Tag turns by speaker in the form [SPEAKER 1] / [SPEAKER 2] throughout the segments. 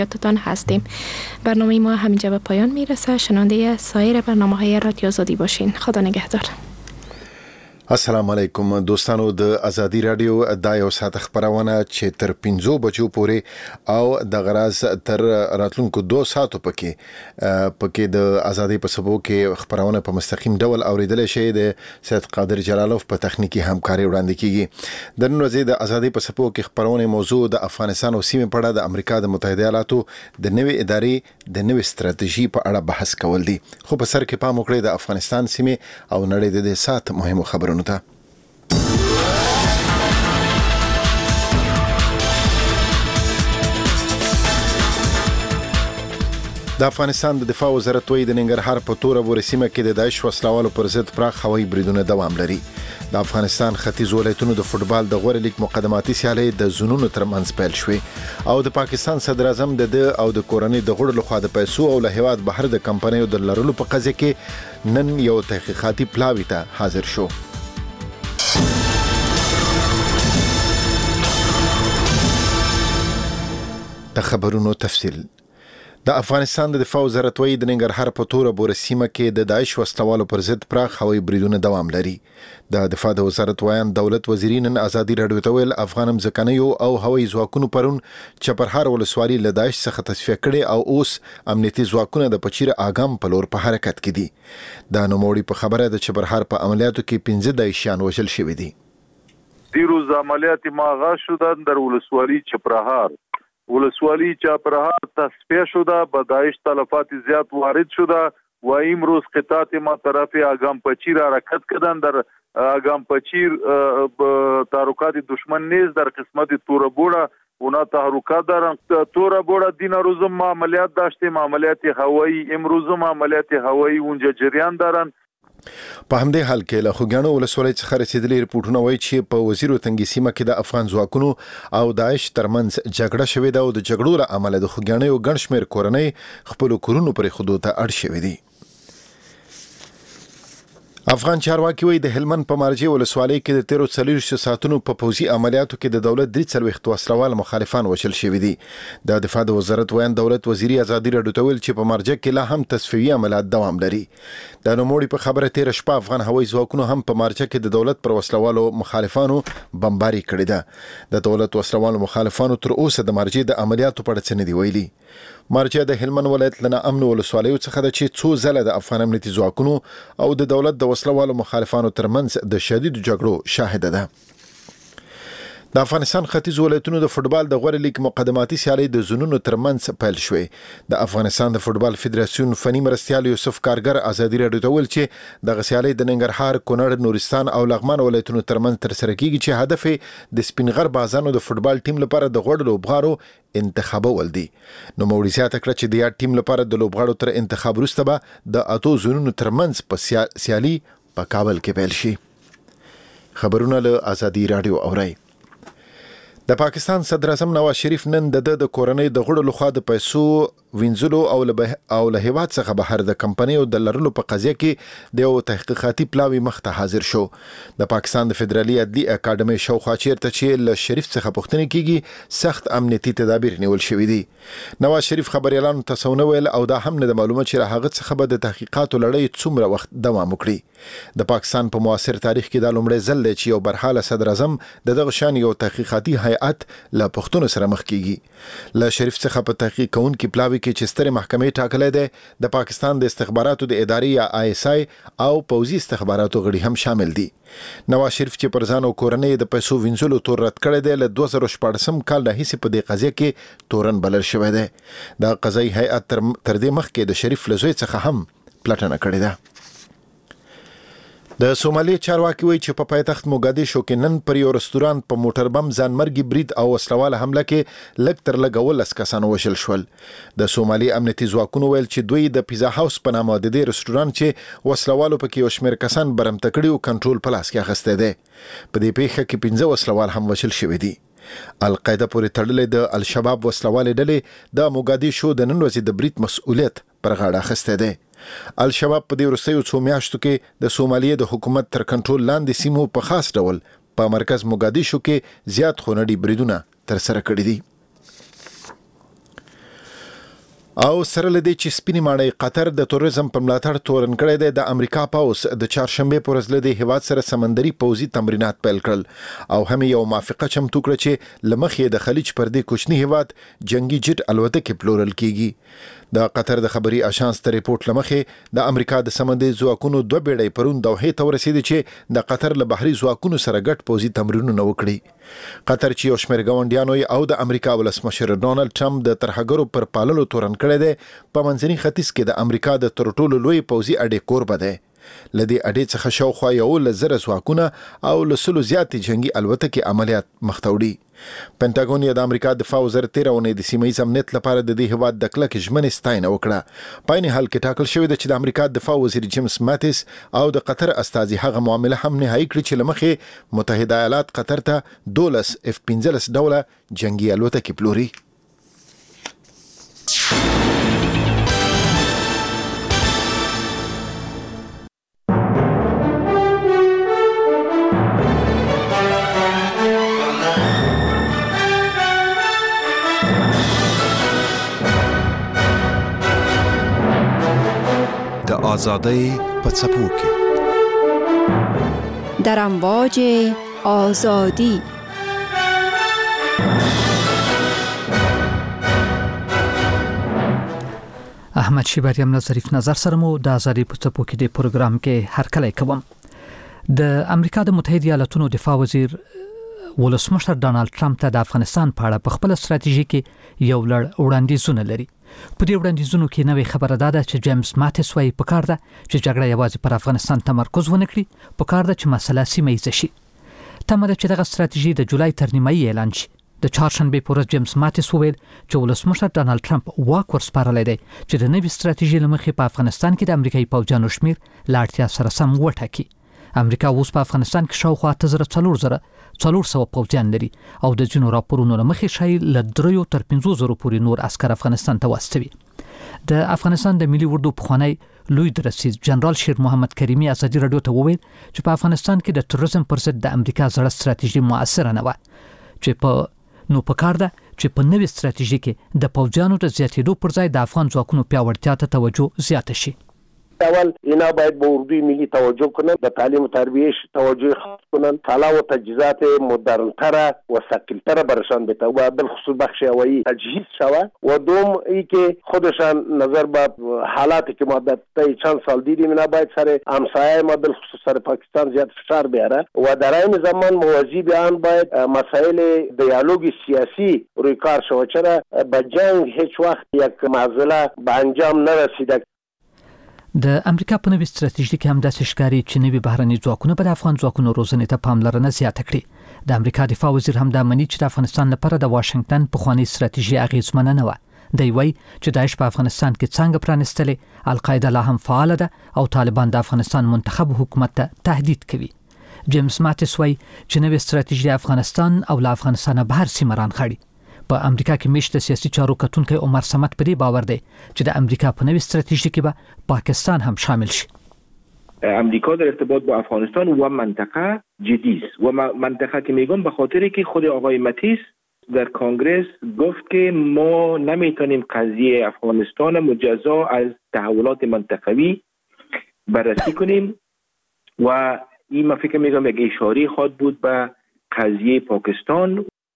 [SPEAKER 1] تان هستیم. برنامه ما همینجا به پایان میرسه. شنونده سایر برنامه‌های رادیو آزادی باشین. خدا نگهدار.
[SPEAKER 2] السلام علیکم دوستانو، د ازادي رادیو د یو ساعت خبرونه چې تر 5 بجو پورې او د غراز تر راتلونکو 2 ساعتو پکې د ازادي په سبو کې خبرونه په مستقیم ډول اوریدل شي. د سید قادر جلالوف په تخنیکی همکاري وړاندې کیږي. د نن ورځې د ازادي په سبو کې خبرونه موضوع د افغانستان او سیمې په اړه د امریکا د متحده ایالاتو د نوې ادارې د نوې ستراتیژي په اړه بحث کول دي. خو په سر کې پام وکړئ د افغانستان سیمې او نړۍ د سات مهمو خبرونو ته. د افغانستان د دفاع وزارت وایي د ننګرهار په توره بورې سیمه کې د داعش وسلوالو پر ضد پراخ هوایي بریدونه دوام لري. د افغانستان ختیځ ولایتونو د فوټبال د غوړ لیګ مقدماتي سیالي د زونونو ترمنځ پیل شوې او د پاکستان صدر اعظم د او د کورنۍ د غړو لخوا د پیسو او له هیواد بهر د کمپنیو د لرلو په قضیه کې نن یو تحقیقاتي پلاوی ته حاضر شو. د خبرونو تفصیل. د افغانستان د دفاع وزارت وایي د ننګرهار په توره بوره سیمه کې د داعش وسلوالو پر ضد پراخ هوایي بریدونه دوام لري. د دفاع د وزارت وایان دولت وزیر نن ازادي رادیو ته ویل افغان مزکنیو او هوایي ځواکونو پرون چپرهار ولسوالي له داعش څخه تصفیه کړي او اوس امنیتي ځواکونه د پچیر اګام په لور په حرکت کې دي. د نوموړي په خبره د چپرهار په عملیاتو کې 15 داعشیان وژل شوي دي.
[SPEAKER 3] دیروز عملیات ما آغاز شدن در ولسوالی چپرهار. ولسوالی چپرهار تصفیه شده، به داعش تلفات زیاد وارد شده و امروز قطعات ما طرف آگام پچیر حرکت کردن. در آگام پچیر تحرکات دشمن نیز در قسمت توربوڑا اونا تحرکات دارن. توربوڑا دین روزم ما عملیات داشتیم، عملیات هوایی. امروز ما عملیات هوایی اونجا جریان دارن.
[SPEAKER 2] په همدې حال کې له خوګانو ولسوالۍ څخه رسیدلي رپورټونه وایي چې په وزیر وطنګي سیمه کې د افغان ځواکونو او داعش ترمنځ جګړه شوې ده او د جګړو له امله د خوګانو ګڼ شمېر کورنۍ خپل کورونو پرې خودو ته اړ شوې دي. افغان چارواکي وایي د هلمند په مارجې ولسوالۍ کې د 13 ساعتونو په پوځي عملیاتو کې د دولت 43 وسلوال مخالفان وژل شوي دي. د دفاع د وزارت وایي دولت وزیر ازادي رادیو ته ویل چې په مارجه کې لا هم تصفیوي عملیات دوام لري. د نوموړي په خبره 13 شپه افغان هوایي ځواکونو هم په مارجه کې د دولت پر وسلوالو مخالفانو بمباري کړې ده. د دولت وسلوالو مخالفانو تر اوسه د مارجې د عملیاتو په اړه څه نه دي ویلي. مارجه د هلمند ولایت لنه امن ولسوالیو څخه د چې څو ځله د افغان امنیتي ځواکونو او د دولت د وسلوالو مخالفانو ترمنځ د شدید جګړو شاهده ده. د افغانستان ختیځ ولایتونو د فوټبال د غوړ لیګ مقدماتي سیالي د زونونو ترمنځ پیل شوې. د افغانستان د فوټبال فدراسیون فني مرستیال یوسف کارګر ازادي رادیو ته ویل چې د سیالي د ننګرهار، کونړ، نورستان او لغمان ولایتونو ترمنځ ترسره کیږي چې هدف د سپینغر بازانو د فوټبال ټیم لپاره د غوړ لوبغاړو انتخابول دي. نو موري زیاته کړه چې د یاد ټیم لپاره د لوبغاړو تر انتخاب وروسته به د اتو زونونو ترمنځ په سیالي په کابل کې پیل شي. خبرونه له ازادي رادیو اورئ. د پاکستان صدر اعظم نواز شریف نن د کورنۍ د غړو لخوا د پیسو وینځلو او له هیواد څخه بهر د کمپنیو د لرلو په قضیه کې د یو تحقیقاتي پلاوی مخ ته حاضر شو. د پاکستان د فدرالي عدلي اکاډمي شاوخوا چیرته چې له شریف څخه پوښتنه کیږي سخت امنیتي تدابیر نیول شوي دي. نواز شریف خبريالانو ته څه ونه ویل او دا هم نه معلومه چې هغه څخه به د تحقیقاتو لړۍ څومره وخت دوام وکړي. د پاکستان په معاصر تاریخ کې دا لومړی ځل دی چې یو برحاله صدر اعظم دغه شان یو تحقیقاتي هیئت له پښتون سره مخ کیږي. له شریف څخه په تحقیق کوونکي پلاوی کې چې ستر محکمې ټاکلې ده د پاکستان د استخباراتو د ادارې یا ISI او پوځي استخباراتو غړي هم شامل دي. نواز شریف چې پر ځان او کورنۍ د پیسو وینځلو تور رد کړی دی له 2014 کال راهیسې په دې قضیه کې تورن بلل شوی دی. دا قضایي هیئت تر دې مخکې د شریف له زوی څخه هم پلټنه کړې ده. د سومالي چارواکي وایي چې په پایتخت موګادیشو کې نن پر یو رستوران په موټر بم ځانمرګي برید او وسلواله حمله کې لږ تر لږه 12 کسان وژل شول. د سومالي امنیتي ځواکونو ویل چې دوی د پیزا هاوس په نامه د دې رستوران چې وسلوالو پکې یو شمېر کسان برمته کړي او کنټرول په لاس کې اخیستی دی. په دې پیښه کې 15 وسلوال هم وژل شوي دي. القاعده پورې تړلې د الشباب وسلوالې ډلې د موګادیشو د نن ورځې د برید مسؤلیت پر غاړه اخیستی دی. الشباب په دې وروستیو څو میاشتو کې د سومالیې د حکومت تر کنټرول لاندې سیمو په خاص ډول په مرکز موګادیشو کې زیات خونړي بریدونه ترسره کړي دي. او سره لدی چې سپینې ماڼۍ قطر د توریزم په ملاتړ تورن کړی دی. د امریکا پوځ د چهارشنبه پر ورځ لدی هیواد سره سمندري پوځي تمرینات پیل کړل او هم یو موافقه چمتو کړه چې لمخې د خلیج پردې کوچنی هیواد جنگي جټ الوتکې پلورل کیږي. د قطر د خبري آژانس ته ریپورت لمخې د امریکا د سمندري ځواکونو 2 بیړۍ پرون دوحې ته ورسېدې چې د قطر له بحري ځواکونو سره ګډ پوځي تمرینونه وکړي. قطر چې یو شمېر ګاونډیانو او د امریکا ولسمشر ډونالد ټرمپ د ترهګرو پر پاللو تورن کړی دی په منځني ختیځ کې د امریکا د تر ټولو لوی پوځي اډې کوربه دی. لدی اډې څخه شاوخوا یو لزر ځواکونه او لسلو زیاتې جنگي الوتکې عملیات مختوړي. پینټاګون د امریکا دفاع وزارت 13 اونۍ د سیمه ییز امنیت لپاره د دې هیواد د کلک ژمنې ستاینه وکړه. په عین حال کې ټاکل شوی دی چې د امریکا دفاع وزیر جیمز ماتیس او د قطر استازي هغه معامله هم نهایی کړي چې لمخې متحده ایالات قطر ته 12 F-15 ډوله جنگي الوتکې پلوري.
[SPEAKER 4] آزادی په څپو کې
[SPEAKER 5] در امواج آزادی.
[SPEAKER 6] احمد شیبریم ظریف نظر سره مو د آزادی په څپو کې د پروګرام کې هرکلی کوم. د امریکا د متحده ایالاتونو دفاع وزیر ولسمشر ډونالد ټرمپ ته د افغانستان په اړه په خپل ستراتیژي کې یو لړ وړاندیزونه لري. په دې وړاندیزونو کې نوې خبره ده چې جیمز ماتیس وايي په کار ده چې جګړه یوازې پر افغانستان تمرکز ونه کړي، په کار ده چې مسله سیمه ییزه شي. تمه ده چې دغه ستراتیژي د جولای تر نیمایي اعلان شي. د چهارشنبه په ورځ جیمز ماتیس وویل چې ولسمشر ډونالد ټرمپ واک ورسپارلی دی چې د نوې ستراتیژي له مخې په افغانستان کې د امریکایي پوځیانو شمیر له اړتیا سره سم وټاکي. امریکا اوس په افغانستان کې شاوخوا 400 پوځیان لري او د ځینو راپورونو له مخې شاید له 3 تر 5,000 پورې نور عسكر افغانستان ته واستوي. د افغانستان د ملي اردو پخوانی لوی درسیز جنرال شیر محمد کریمی ازادي رادیو ته وویل چې په افغانستان کې د تروریزم پر ضد د امریکا زړه ستراتیژي موثره نه و، چې په کار ده چې په نوې ستراتیژي کې د پوځیانو د زیاتېدو پر ځای د افغان ځواکونو پیاوړتیا ته توجه زیاته شي.
[SPEAKER 7] اول اینا باید به اردوی ملی توجه کنند، به تعلیم و تربیهش توجه خاص کنند، طلا و تجهیزات مدرن‌تر و ثقیل‌تر برشان بده و بالخصوص بخش هوایی تجهیز شود و دوم ای که خودشان نظر به حالاتی که ما در چند سال دیدیم اینا باید سر همسایه ما بالخصوص سر پاکستان زیاد فشار بیاره و در این زمان موازی به آن باید مسائل دیالوگ سیاسی روی کار شود، چرا به جنگ هیچ وقت یک معضله به انجام نرسیده.
[SPEAKER 6] د امریکا په نوې ستراتیژي کې هم داسې ښکاري چې نوې بهرني ځواکونه به د افغان ځواکونو روزنې ته پاملرنه زیاته کړي. د امریکا دفاع وزیر هم دا مني چې د افغانستان لپاره د واشنگټن پخوانی ستراتیژي اغیزمنه نه و. دی وایي چې داعش په افغانستان کې څنګه پرانستلې، القاعده لا هم فعال ده او طالبان د افغانستان منتخب حکومت ته تهدید کوي. جیمز ماتیس وایي چې نوې ستراتیژي افغانستان او له افغانستانه بهر سیمه رانغاړي. په امریکا کې مشت سیاسي چارو کتونکي عمر صمد پرې باور دی چې د امریکا په نوې ستراتیژي کې به پاکستان هم شامل شي.
[SPEAKER 8] امریکا در ارتباط با افغانستان و منطقه جدی است و منطقه که میگم به خاطری که خود آقای ماتیس در کنگره گفت که ما نمیتونیم قضیه افغانستان مجزا از تحولات منطقوی بررسی کنیم و این من فکر میگم یک اشاره خود بود به قضیه پاکستان.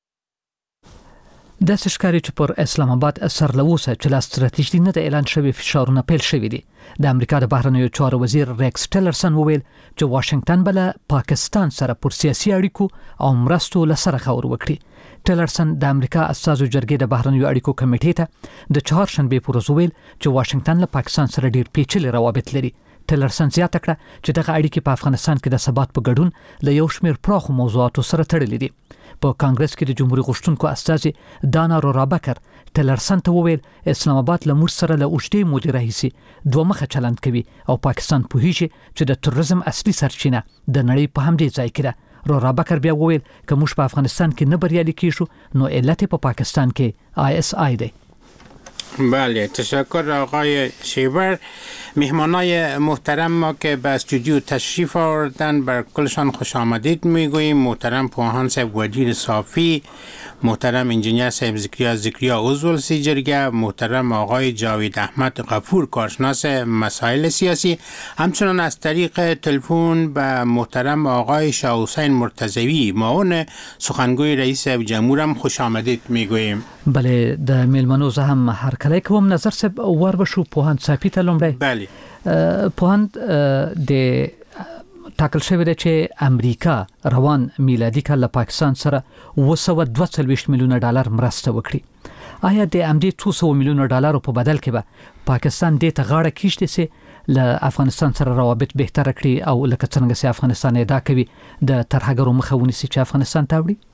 [SPEAKER 6] د سشکاري چې پر اسلام آباد اثر لوسه چې لا ستراتیژي نه د اعلان شوی فشارونه پیل شوی دي. د امریکا د بهرنیو چارو وزیر ریکس ټیلرسن وویل چې واشنگټن بل پاکستان سره پر سیاسي اړیکو او مرستو لسره خبر وکړي. ټیلرسن د امریکا اساسو جرګې د بهرنیو اړیکو کمیټې ته د چهارشنبه پر ورځ ویل چې واشنگټن له پاکستان سره ډیر پیچلي روابط لري. ټیلرسن زیاته کړه چې دغه اړیکې په افغانستان کې د ثبات په ګډون له یو شمېر پراخو موضوعاتو سره تړلې دي. په کانګرس کې د جمهوریت غوښتونکو استازي دانا رورابکر ټیلرسن ته وویل اسلام آباد له موږ سره له اوږدې مودې راهیسې دوه مخه چلند کوي او پاکستان پوهیږي چې د تروریزم اصلي سرچینه د نړۍ په همدې ځای کې ده. رورابکر بیا وویل که موږ په افغانستان کې نه بریالي کیږو نو علت په پاکستان کې ISI دی.
[SPEAKER 9] بله، تشکر آقای شیبر. مهمانای محترم ما که به استودیو تشریف آوردن بر کلشان خوش آمدید میگوییم. محترم پوهان صاحب وزیر صافی، محترم انجینیر صاحب زکریا عضو جرگه، محترم آقای جاوید احمد غفور کارشناس مسائل سیاسی، همچنان از طریق تلفن به محترم آقای شاه حسین مرتضوی معاون سخنگوی رئیس جمهور هم خوش آمدید میگوییم.
[SPEAKER 6] بله، د میلمنو زه هم هرکلی کوم. نظر صاحب ور بشو پوهان صافی ته لومړی.
[SPEAKER 9] بله،
[SPEAKER 6] پوهان د ټاکل شوی دی چې امریکا روان میلادي کال له پاکستان سره 242 میلیونه ډالر مرسته وکړي. آیا د امدې 200 میلیونه ډالر په بدل کې به پاکستان دې ته غاړه کیږدي چې له افغانستان سره روابط بهتر کړي او لکه څنګه چې افغانستان ادعا کوي د ترهګرو مخه ونیسي چې افغانستان ته وړي؟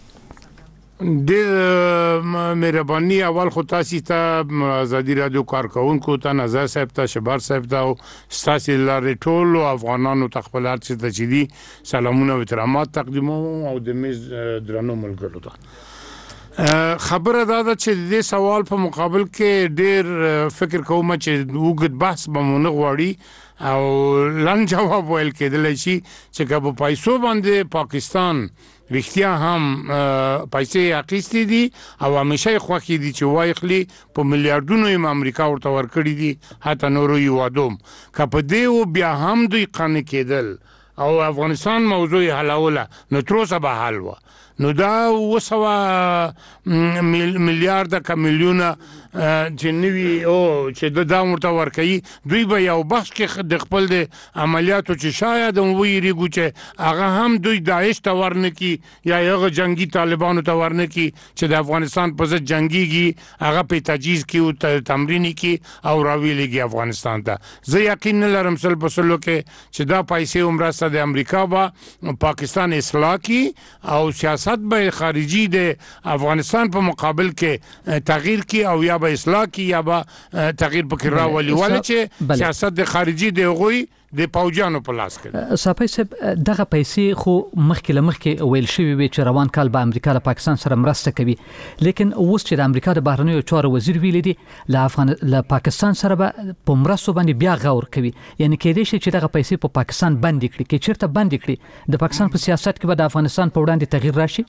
[SPEAKER 10] ډېر مهرباني. اول خو تاسو ته آزادي رادیو کارکونکو ته، نظر صاحب ته، شبار صاحب ته او تاسو لاره ټول افغانانو تخپلات چې تجدي سلامونه او احترامات تقدیموم او د میز درنو ملګرو ته. خبره دا چې د سوال په مقابل کې ډېر فکر کوم چې وګت بحث به مونږ غواړي او لن جواب ویل کېدل شي چې کله په پیسو باندې پاکستان رښتیا هم پیسې اخیستې دي او همیشه خوښې دي چې وایخلي په میلیارډونو یې امریکا ورته ورکړي دي، حتی نورو یې وادوم که په دې و بیا هم دوی قانع کېدل او افغانستان موضوع حلوله نو تر اوسه به حل وه. نو دا 200 میلیارډ که میلیونه چې نوي او چې دا ورته ورکوي، دوی به یو بخش کې د خپل د عملیاتو چې شاید هم ویریږو چې هغه هم دوی داعش ته ورنکي یا هغه جنگي طالبانو ته ورنکي چې د افغانستان په ضد جنگيږي، هغه په تجهیز کې او تمرین کې او راویلېږي افغانستان ته. زه یقین نه لرم سل په سلو کې چې دا پیسې عمرسته د امریکا به پاکستان اصلاح کی او سیاست به خارجي د افغانستان په مقابل کې تغییر کی او یا به اصلاح کی یا به تغییر پکې راولي، ولې چې سیاست د خارجي د غوي د پوجانو په لاس کې.
[SPEAKER 6] صافي صاحب دغه پیسې خو مخکې ویل شوی وي چې روان کال به امریکا له پاکستان سره مرسته کوي، لیکن اوس چې د امریکا د بهرنیو چارو وزیر ویل دي له پاکستان سره به په مرستو باندې بیا غور کوي، یعنی کېدای شي چې دغه پیسې په پاکستان بند کړي. کې چیرته بند کړي د پاکستان په سیاست کې به د افغانستان په وړاندې تغییر راشي؟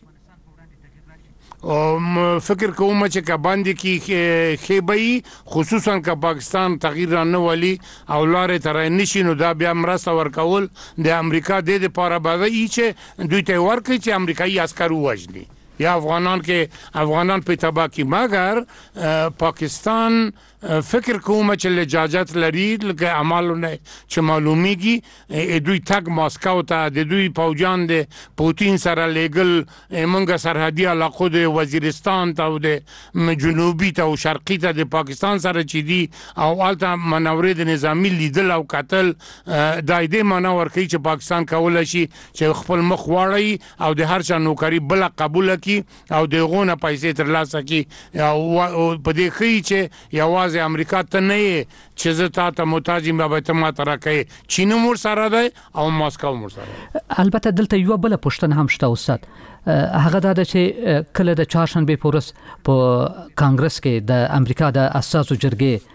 [SPEAKER 10] فکر کوم چې که باندې کې خیبئی خصوصا که پاکستان تغییر را نه ولي او لارې ترې نشي، نو دا بیا مرسته ورکول د امریکا د لپاره به وي چې دوی ته ورکړي چې امریکایي عسکر ووژني یا افغانان په تباہ کی. مگر پاکستان فکر کوم چې لجاجت لري لکه اعمالونه چې معلومیږي دوی تک ماسکو ته د دوی پوجان د پوتین سره لیګل منګه سرحدي علاقو د وزیرستان ته او د جنوبي ته او شرقي ته د پاکستان سره چې دي او الته مناورې د نظامی لیدل او قتل د دې معنا ورکړي چې پاکستان کولای شي چې خپل مخ واړی او د هر چا نوکری بل قبول کی او دغه پیسې ترلاسه کی او په دې خي چې یواز امریکا ته نه چې زه ته محتاج یم به ته ماته راکې، چین مور سره ده او ماسکو مور سره.
[SPEAKER 6] البته دلته یو بل پښتنه هم شته استاد، هغه دا چې کله د چهارشنبه پورس په کانګرس کې د امریکا د اساسو جرګې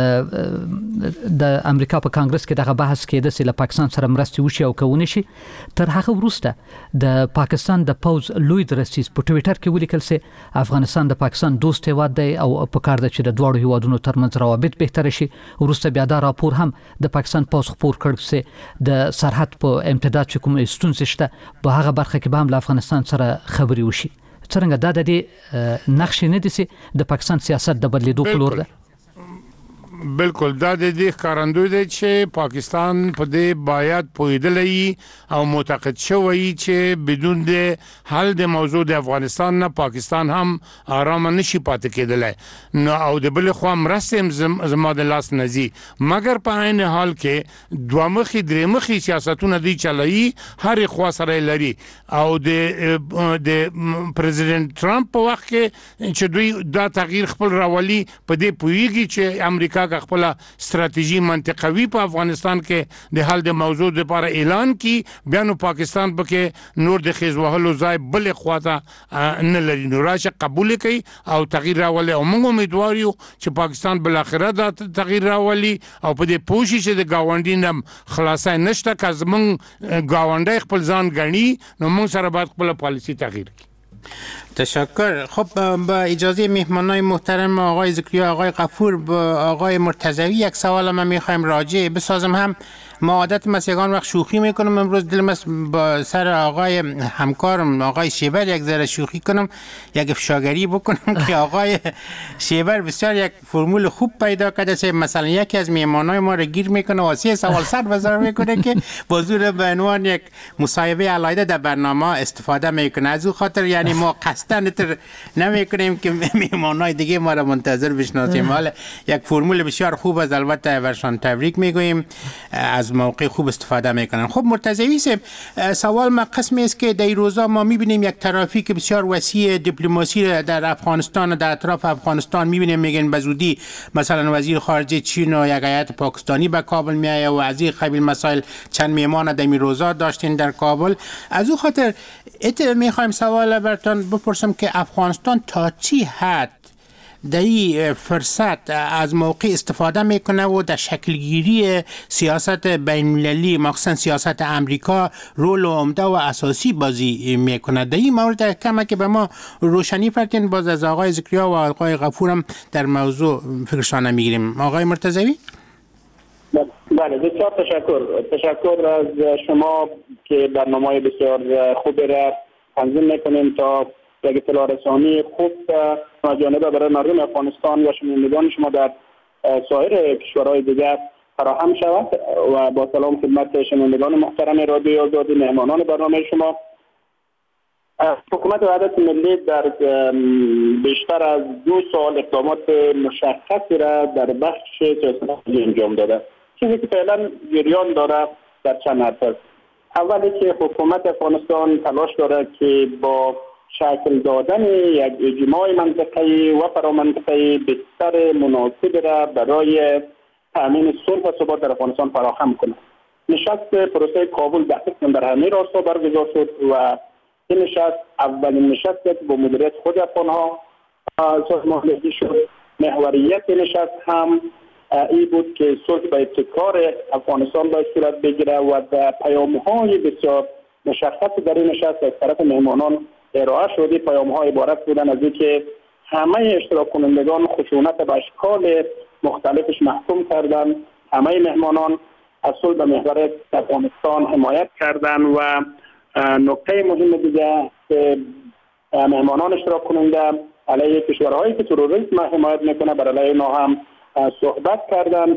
[SPEAKER 6] د امریکا په کانګرس کې دغه بحث کېده چې له پاکستان سره مرستې وشي او کوونی شي. تر هغه وروسته د پاکستان د پوز لوی درسیز په ټویټر کې ولیکل چې افغانستان د پاکستان دوست هیواد دی او په کار ده چې د دوه هیوادونو ترمنځ روابط بهتر شي. وروسته بیا دا راپور هم د پاکستان پوز خبر کړ چې د سرحد په امتداد چې کوم ستونزې شته په هغه برخه کې به هم له افغانستان سره خبري وشي. څنګه دا د نقش نه دي چې د پاکستان سیاست د بدلیدو په لور ده؟
[SPEAKER 10] بالکل دا د دې ښکارندوی دی چې پاکستان په دې باید پوهیدلی او معتقد شوی چې بدون د حل د موضوع د افغانستان نه پاکستان هم آرام نشي پاتې کېدلی. نو او د بل خوا مرستې زما د لاس نزي، مګر په عین حال کې دوه مخي درې مخي سیاستونه دی چلایي، هر خوا سره لري. او د پریزیدنت ترامپ په وخت کې چې دوی دا تغییر خپل راولي په دې پوهیږي چې امریکا که خپل استراتیژي منطقوي په افغانستان کې د حل د موضوع لپاره اعلان کی بیا نو پاکستان پکې نور د خیز وهلو ځای بل خواته نه لري نو راشه قبول کوي او تغییر راولي او موږ امیدوار یو چې پاکستان بل اخره دا تغییر راولي او په دې پوښتنه چې د گاونډي نم خلاصای نشته که زمون گاونډي خپل ځان غني نو موږ سره باید خپل پالیسی تغییر کړي.
[SPEAKER 9] تشکر. خب با اجازه مهمانای محترم آقای زکریا، آقای غفور، با آقای مرتضوی یک سوال من میخوایم راجع بسازم. هم ما عادت مسیگان وقت شوخی میکنم، امروز دلم است با سر آقای همکارم آقای شیبر یک ذره شوخی کنم، یک افشاگری بکنم که آقای شیبر بسیار یک فرمول خوب پیدا کرده است. مثلا یکی از مهمانای ما رو گیر میکنه و 3 سوال سر بزار میکنه که بازور به عنوان یک مصاحبه علایده در برنامه استفاده میکنه. از او خاطر یعنی ما قصدن تر نمیکنیم که مهمانای دیگه ما رو منتظر بشناسیم. حالا یک فرمول بسیار خوب از البته ورشان تبریک میگوییم، از موقع خوب استفاده میکنن. خب مرتضوی صاحب، سوال ما قسمی است که در این روزا ما میبینیم یک ترافیک بسیار وسیع دیپلماسی در افغانستان و در اطراف افغانستان میبینیم. میگن بزودی مثلا وزیر خارجه چین و یک هیئت پاکستانی به کابل میایه و از این قبیل مسائل چند مهمان در این روزا داشتین در کابل. از او خاطر میخوایم سوال برتان بپرسم که افغانستان تا چی حد در این فرصت از موقع استفاده میکنه و در شکلگیری سیاست بین‌المللی مخصوصا سیاست امریکا رول عمده و اساسی بازی میکنه. در این مورد کمی که به ما روشنی فرتین باز از آقای زکریا و آقای غفورم در موضوع فکرشانه میگیریم. آقای مرتضوی؟
[SPEAKER 11] بله، بسیار تشکر از شما که برنامه بسیار خوبی را تنظیم میکنیم تا یک اطلاع رسانی خوب جانبه برای مردم افغانستان و شنوندگان شما در سایر کشورهای دیگر فراهم شود. و با سلام خدمت شنوندگان محترم رادیوی آزادی، مهمانان برنامه شما. حکومت وحدت ملی در بیشتر از 2 سال اقدامات مشخصی را در بخش سیاست انجام داده. چیزی که فعلا جریان داره در چند حد است. اولی که حکومت افغانستان تلاش داره که با شکل دادن یک اجماع منطقه‌ای و فرامنطقه‌ای بستر مناسب را برای تامین صلح و ثبات در افغانستان فراهم کنه. نشست پروسه کابل در همین راستا برگزار شد و این نشست اولین نشست با مدیریت خود افغان‌ها سازماندهی شد. محوریت نشست هم این بود که صلح به ابتکار افغانستان باید صورت بگیره و در پیام‌های بسیار مشخص در این نشست از طرف مهمانان ارائه شده. پیام‌ها عبارت بودن از اینکه همه اشتراک کنندگان خشونت به اشکال مختلفش محکوم کردن، همه مهمانان از صلح به محور افغانستان حمایت کردن و نکته مهم دیگه که مهمانان اشتراک کننده علیه کشورهایی که تروریسم حمایت میکنه بر علیه اینا هم صحبت کردن.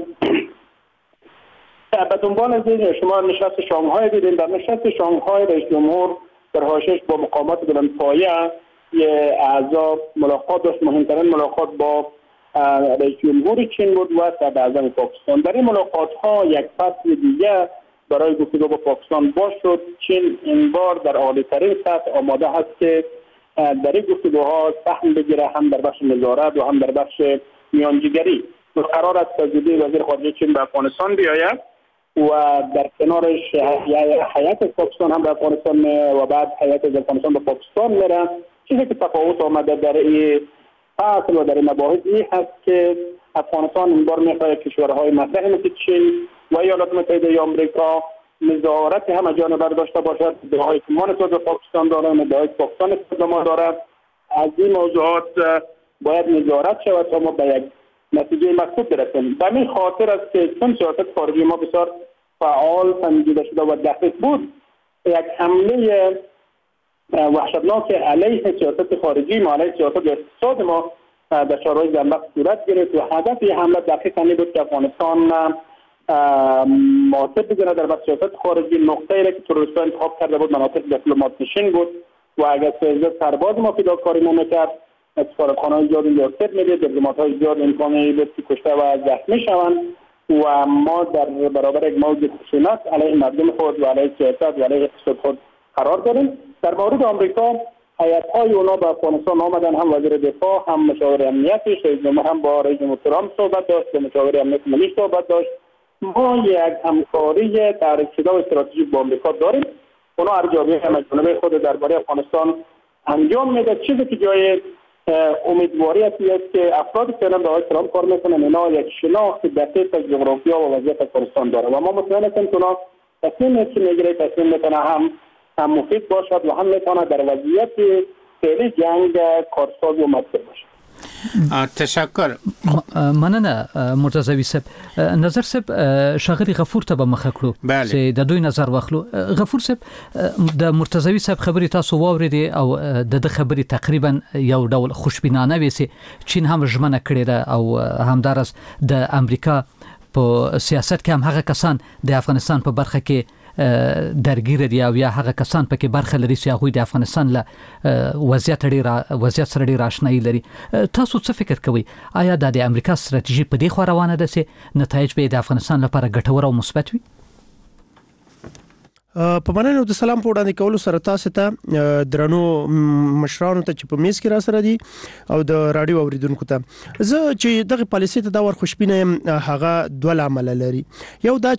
[SPEAKER 11] به دنبال از این شما نشست شانگهای دیدین. در نشست شانگهای رئیس جمهور در حاشیه‌اش با مقامات بلندپایه اعضا ملاقات داشت. مهمترین ملاقات با رئیس جمهور چین بود و صدر اعظم پاکستان. در این ملاقات ها یک فصل دیگه برای گفتگو با پاکستان باز شد. چین این بار در عالی‌ترین سطح آماده هست که در این گفتگوها سهم بگیره، هم در بخش نظارت و هم در بخش میانجیگری. قرار است تجدید وزیر خارجه چین به افغانستان بیاید و در کنارش هیئت پاکستان هم به افغانستان و بعد هیئت از افغانستان به پاکستان میره. چیزی که تفاوت آمده در این فصل و در این مباحث این هست که افغانستان این بار میخواهد کشورهای مطرح مثل چین و ایالات متحده آمریکا نظارت همه جانبه داشته باشد. ادعای که ما نسبت به پاکستان دارد، ادعای پاکستان نسبت به ما دارد. از این موضوعات باید نظارت شود تا ما به یک نتیجه مطلوب برسیم. به این خاطر است که چون سیاست خارجی ما بسیار فعال سنجیده شده و دقیق بود، یک حمله وحشتناک علیه سیاست خارجی ما، علیه سیاست اقتصاد ما در شورای زنبق صورت گرفت و هدف این حمله دقیقاً این بود که افغانستان موثق بزنه در بخش سیاست خارجی. نقطه‌ای را که تروریست‌ها انتخاب کرده بود مناطق دیپلمات نشین بود و اگر سرباز ما فداکاری نمی‌کرد سفارتخانه‌های زیاد یافت می‌دید، دیپلمات‌های زیاد امکانی بود که کشته و زخمی شوند و ما در برابر یک موج خشونت علیه مردم خود و علیه سیاست و علیه اقتصاد خود قرار داریم. در مورد آمریکا هیئت‌های اونا به افغانستان آمدن، هم وزیر دفاع هم مشاور امنیتش، رئیس جمهور هم با رئیس جمهور ترامپ صحبت داشت، با مشاور امنیت ملی صحبت داشت. ما یک همکاری تعریف شده و استراتژیک با آمریکا داریم. اونا ارزیابی جانبه خود درباره افغانستان انجام میده. چیزی که جای امیدواری است که افرادی که با آقای ترامپ کار میکنن اینا یک شناخت دقیق از جغرافیا و وضعیت افغانستان داره و ما مطمئن هستیم که اونا تصمیمی که میگیره تصمیم میتونه هم مفید باشد و هم میتونه در وضعیت فعلی جنگ کارساز و مؤثر باشد.
[SPEAKER 9] تشکر.
[SPEAKER 6] مننه مرتضوی صاحب. نظر صاحب شاغلی غفور ته به مخه کړو چې د دوی نظر واخلو. غفور صاحب د مرتضوی صاحب خبرې تاسو واوریدې او د خبرې تقریبا یو ډول خوشبینانه ویسي. چین هم ژمنه کړې ده او همدارس د امریکا په سیاست کې هم هغه کسان د افغانستان په برخه کې درگیر دي او یا هغه کسان پکې برخه لري چې هغه د افغانستان له وضعیت سره ډیر آشنایی لري. تاسو څه فکر کوئ؟ آیا د امریکا ستراتیژي په دې خوا روانه ده چې نتایج به د افغانستان لپاره ګټور او مثبت وي؟
[SPEAKER 12] په مننه د سلام په وړاندې کولو سره تاسو ته درنو مشرانو ته چې په میز کې را سره دي او د رادیو اوریدونکو ته زه چې دغه پالیسي ته دا ور خوشبینه هغه دوه عامل لري. یو دا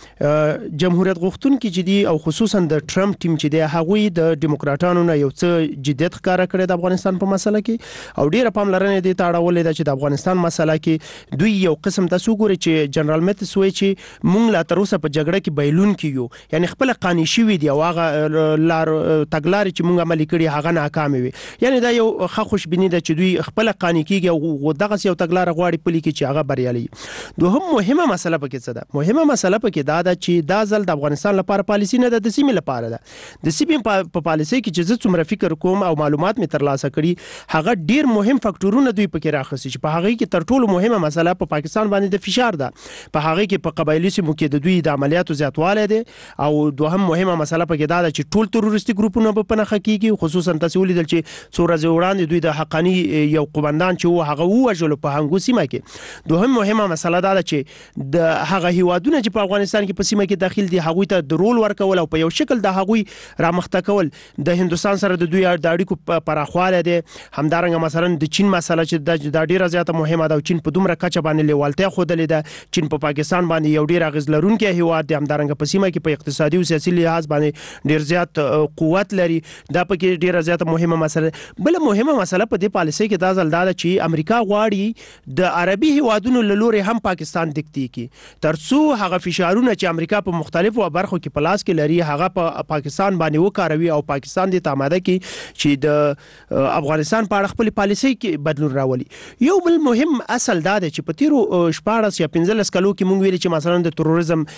[SPEAKER 12] چې جمهوریت غوښتونکي چې دي او خصوصا د ټرمپ ټیم چې دی هغه د دیموکراتانو نه یو څه جديت ښکارا کړی د افغانستان په مسله کې او ډیره پاملرنه دي تاړولې ده چې د افغانستان مسله کې دوی یو قسم تاسو ګوري چې جنرال میتس وایي چې مونږ لا تر اوسه په جګړه کې بیلون کیو، یعنی خپل قانی شوی دی او هغه لار تګلارې چې مونږ عملي کړي هغه ناکام وي. یعنی دا یو ښه خوشبینی ده چې دوی خپل قانی کیږي او دغه یو تګلار غواړي پلي کې چې هغه بریالي. دوهم مهمه مسله پکې څه ده؟ مهمه مسله پکې دا ده چې دا ځل د افغانستان لپاره پالیسی نه ده، د سیمې لپاره ده. د سیمې په پالیسی کې چې زه څومره فکر کوم او معلومات می ترلاسه کړي هغه ډیر مهم فاکټورونه دوی پکې راخصي چې په هغه کې تر ټولو مهمه مسله په پاکستان باندې د فشار ده. په هغه کې په قبایلی سیمو کې د دوی د عملیاتو زیاتوالی دی او دوهم مهمه مسله پکې دا ده چې ټول تروریستي ګروپونه په پنهخه کیږي. خصوصا تاسو ولیدل چې څو ورځې وړاندې دوی د حقانی یو قومندان چې هغه وژل په هنګو سیمه کې. دوهم مهمه مسله دا ده چې د هغه هیوادونو چې په افغانستان کې په سیمه کې داخل دي هغه ته د رول ورکول او په یو شکل د هغه رامخته کول د هندستان سره د دوی د اړیکو پراخواله دي. همدارنګه مثلا د چین مسله چې د ډیره زیاته مهمه ده او چین په دومره کچه باندې لیوالتیا خوده لیده. چین په پاکستان باندې یو ډیر اغیز لرونکی هیواد دی، همدارنګه په سیمه کې په اقتصادي او سیاسي لحاظ باندې ډیر زیات قوت لري. دا پکې ډیره زیاته مهمه مسله. بل مهمه مسله په دې پالیسي کې دا ځل دا چې امریکا غواړي د عربي هیوادونو له لوري هم پاکستان دکتي کې ترڅو هغه فشارونه چې امریکا په مختلفو برخو کې پلاس کې لري هغه په پاکستان باندې وکاروي او پاکستان د تاماده کې چې د افغانستان په اړه خپل پالیسي کې بدلون راولي. یو بل مهم اصل دا دی چې په تیرو 14 یا 15 کلو کې مونږ ویل چې مثلا د تروریزم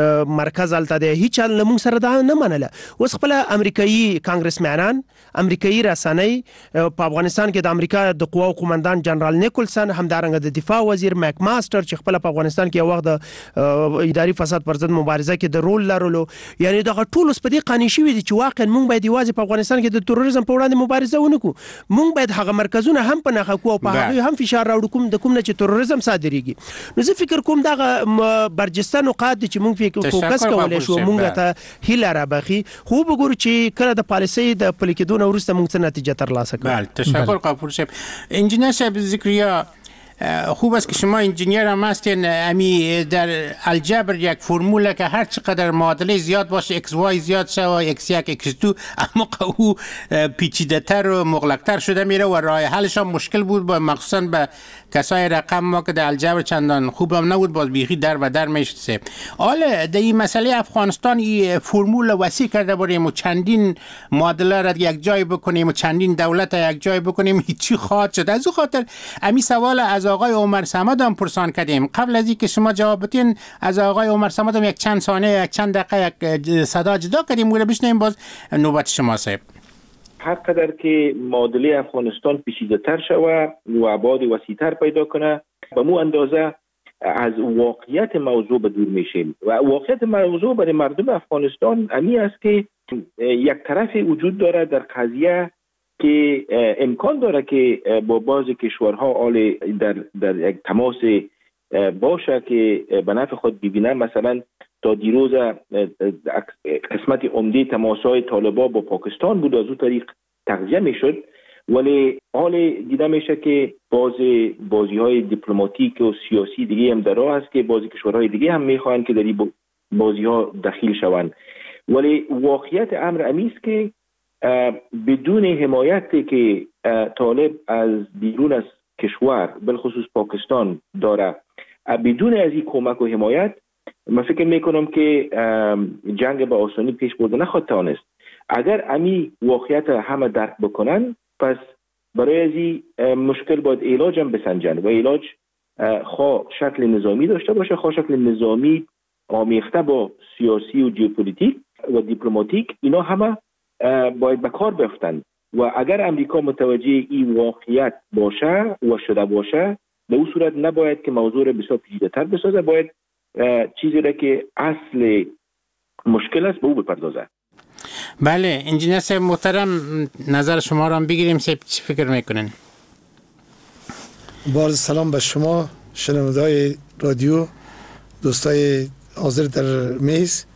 [SPEAKER 12] مرکز الته دی هیڅ چل مونږ سره دا نه منله. اوس خپل امریکایي کانګرسمنان، امریکایي رسنۍ په افغانستان کې د امریکا د قواو قومندان جنرال نیکولسن، همدارنګه د دفاع وزیر میک ماستر چې خپل په افغانستان کې یو وخت د اداري فساد پر ضد مبارزه کې د رول لرلو، یعنی دغه ټول اوس په دې قانې شوي دي چې واقعا مونږ باید یوازې په افغانستان کې د تروریزم په وړاندې مبارزه ونکړو، مونږ باید هغه مرکزونه هم په نښه کړو او په هغه هم فشار راوړو د کوم نه چې تروریزم صادریږي. نو زه فکر کوم دغه برجسته نقاط چې مونږ فوکس کولای شو مونږ ته هیله رابخي. خو وګورو چې کله د پالیسي د پلي کېدو وروسته موږ څه نتیجه ترلاسه کړو.
[SPEAKER 9] بله تشکر غفور صاحب. انجینر صاحب ذکریا خوب است که شما انجینیر هم هستین، امی در الجبر یک فرموله که هر چقدر معادله زیاد باشه x y زیاد شه و x1 x2 اما او پیچیده تر و مغلق تر شده میره و راه حلش هم مشکل بود مخصوصا به کسای رقم ما که در الجبر چندان خوب هم نبود باز بیخی در و در میشته. حالا در این مسئله افغانستان این فرمول وسیع کرده بریم و چندین معادله را یک جای بکنیم و چندین دولت یک جای بکنیم چی خواهد شد. از او خاطر امی سوال از آقای عمر صمد هم پرسان کردیم. قبل از اینکه شما جواب بدین از آقای عمر صمد هم یک چند ثانیه یک چند دقیقه یک صدا جدا کردیم و بشنویم باز نوبت شما صاحب.
[SPEAKER 8] هر قدر که معادله افغانستان پیچیده تر شود و ابعاد وسیع‌تر پیدا کنه به مو اندازه از واقعیت موضوع به دور میشیم و واقعیت موضوع برای مردم افغانستان امی است که یک طرف وجود داره در قضیه که امکان داره که با بعضی کشورها آل در یک تماس باشه که به نفع خود ببینه. مثلا تا دیروز قسمت عمده تماس‌های طالبان با پاکستان بود، از اون طریق تغذیه میشد، ولی حال دیده میشه که بازی‌های دیپلماتیک و سیاسی دیگه هم در راه است که بعضی کشورهای دیگه هم میخواهند که در این بازی‌ها دخیل شوند. ولی واقعیت امر امیست که بدون حمایتی که طالب از بیرون از کشور بالخصوص پاکستان داره، بدون از این کمک و حمایت، من فکر میکنم که جنگ به آسانی پیش برده نخواهد توانست. اگر امی واقعیت همه درک بکنن، پس برای از این مشکل باید علاج هم بسنجن و علاج خواه شکل نظامی داشته باشه، خواه شکل نظامی آمیخته با سیاسی و ژئوپلیتیک و دیپلماتیک، اینا همه باید به کار بیفتند. و اگر امریکا متوجه این واقعیت باشه و شده باشه، به اون صورت نباید که موضوع را بسیار پیچیده‌تر بسازه، باید چیزی را که اصل مشکل است به او بپردازه.
[SPEAKER 9] بله، انجینیر صاحب محترم، نظر شما را هم بگیریم. چی فکر میکنین؟
[SPEAKER 13] با عرض سلام به شما شنونده‌های رادیو، دوستای حاضر در میز.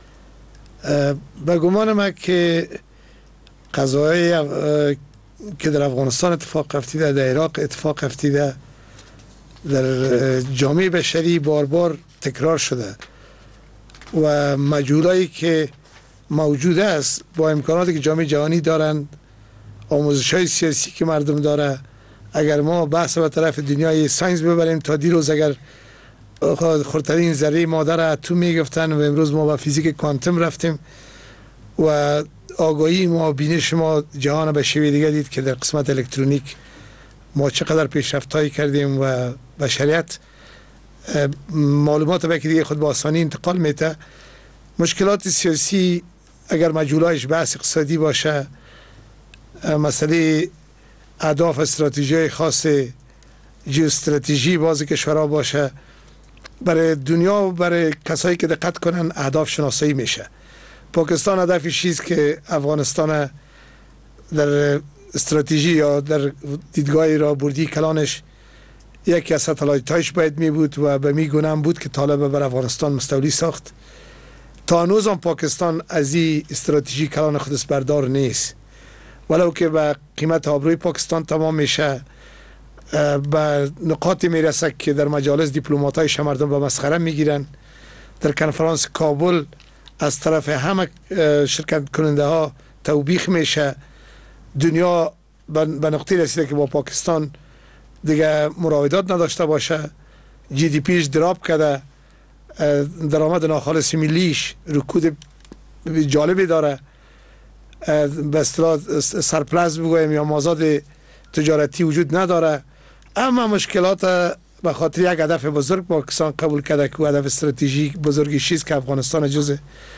[SPEAKER 13] به گمان من که قضایایی که در افغانستان اتفاق افتیده، در عراق اتفاق افتیده، در جامعه بشری بار بار تکرار شده و مجهولایی که موجود است با امکاناتی که جامعه جهانی دارند، آموزش‌های سیاسی که مردم داره، اگر ما بحث به طرف دنیای ساینس ببریم، تا دیروز اگر خردترین ذره مادر اتم میگفتن و امروز ما با فیزیک کوانتوم رفتیم و آگاهی ما، بینش ما جهان به شیوه دیگه دید که در قسمت الکترونیک ما چقدر پیشرفت‌هایی کردیم و بشریت معلومات به که دیگه خود با آسانی انتقال میده. مشکلات سیاسی اگر مجهولایش بحث اقتصادی باشه، مسئله اهداف استراتژی خاص ژئواستراتژی بعضی کشورها باشه، برای دنیا و برای کسایی که دقت کنن اهداف شناسایی میشه. پاکستان هدفش چیست که افغانستان در استراتژی یا در دیدگاه رابردی کلانش یکی از ستلایت‌هایش باید می بود و به می گونه هم بود که طالب بر افغانستان مستولی ساخت. تا هنوز هم پاکستان از این استراتژی کلان خودش بردار نیست، ولو که به قیمت آبروی پاکستان تمام میشه، به نقاطی میرسه که در مجالس دیپلمات‌هایش مردم به مسخره میگیرن. در کنفرانس کابل از طرف همه شرکت کننده ها توبیخ میشه. دنیا به نقطه رسیده که با پاکستان دیگه مراودات نداشته باشه. جی دی پیش دراپ کرده، درآمد ناخالص ملیش رکود جالبی داره، به اصطلاح سرپلس بگویم یا مازاد تجارتی وجود نداره. اما مشکلات به خاطر یک هدف بزرگ پاکستان قبول کرده که هدف استراتژیک بزرگی چیست که افغانستان جزء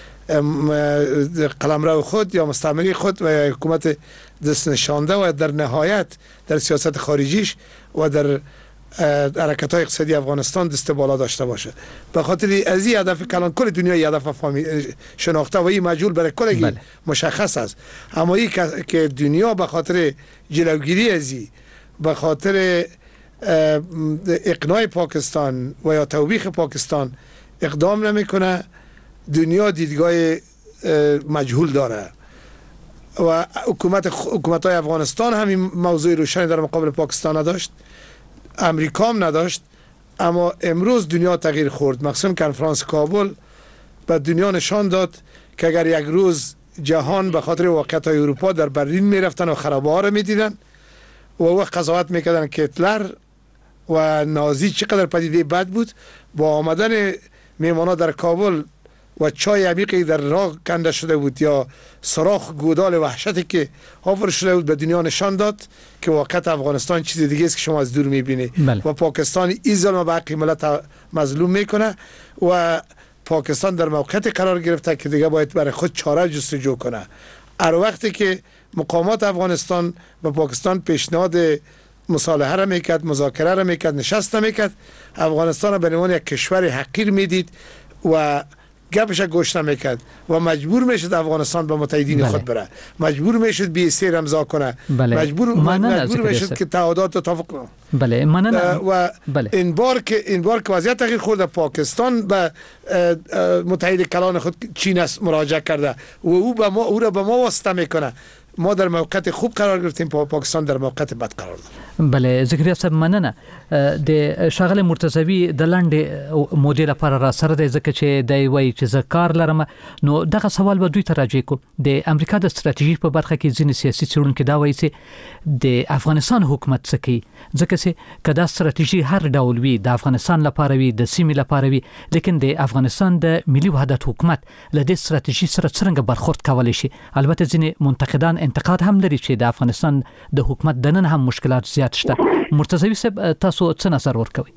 [SPEAKER 13] قلمرو خود یا مستعمره خود و حکومت دست نشانده و در نهایت در سیاست خارجیش و در حرکت‌های اقتصادی افغانستان دست بالا داشته باشه. به خاطر از این هدف کلان کل دنیا هدف شناخته و این مجهول برای کل مشخص است. اما این که دنیا به خاطر جلوگیری از این، به خاطر اقناع پاکستان و یا توبیخ پاکستان اقدام نمیکنه، دنیا دیدگاه مجهول داره و حکومت‌های افغانستان همین موضوع روشنی در مقابل پاکستان نداشت، امریکا هم نداشت. اما امروز دنیا تغییر خورد. مخصوصا کنفرانس کابل به دنیا نشان داد که اگر یک روز جهان به خاطر واقعیت‌های اروپا در برلین میرفتن و خرابه‌ها رو میدیدن و وقت قضاوت میکردن که هیتلر و نازی چقدر پدیده بد بود، با آمدن میمانا در کابل و چای عمیقی در راه کنده شده بود یا سراخ گودال وحشتی که حفر شده بود، به دنیا نشان داد که واقعیت افغانستان چیز دیگه است که شما از دور میبینی. و پاکستان این ظلم به حق ملت مظلوم میکنه و پاکستان در موقعیت قرار گرفته که دیگه باید برای خود چاره جستجو کنه. هر وقتی که مقامات افغانستان به پاکستان پیشنهاد مصالحه را میکرد، مذاکره را میکرد، نشست میکرد، افغانستان را به عنوان یک کشور حقیر میدید و گپش گوش نمیکرد و مجبور میشد افغانستان به متحدین خود بره، مجبور میشد BSA امضا کنه، مجبور میشد که تعهدات توافق کنه.
[SPEAKER 6] بله،
[SPEAKER 13] و این بار که وضعیت تغییر خورده، پاکستان به متحد کلان خود چین است مراجعه کرده و او را به ما واسطه میکنه ما در موقعیت خوب قرار گرفتیم، پاکستان در موقعیت بد قرار داره.
[SPEAKER 6] بله زکریا صاحب مننه. د شاغله مرتضوی د لاندې مودې لپاره را سره د ځکه چې د وی چې زکار لرم نو دغه سوال به دوی ته راځي کو د امریکا د ستراتیژي په برخه کې ځینې سیاسي څېړونکو دا وایي چې د افغانستان حکومت سکی ځکه چې کدا ستراتیژي هر ډول وي د افغانستان لپاره وي د سیمې لپاره وي لیکن د افغانستان د ملي وحدت حکومت له دې ستراتیژي سره څنګه برخورد کولای شي. البته ځینې منتقدان انتقاد هم لري چې د افغانستان د حکومت دنن هم مشکلات زیات شته. مرتضوی صاحب تاسو څه نظر ورکوي؟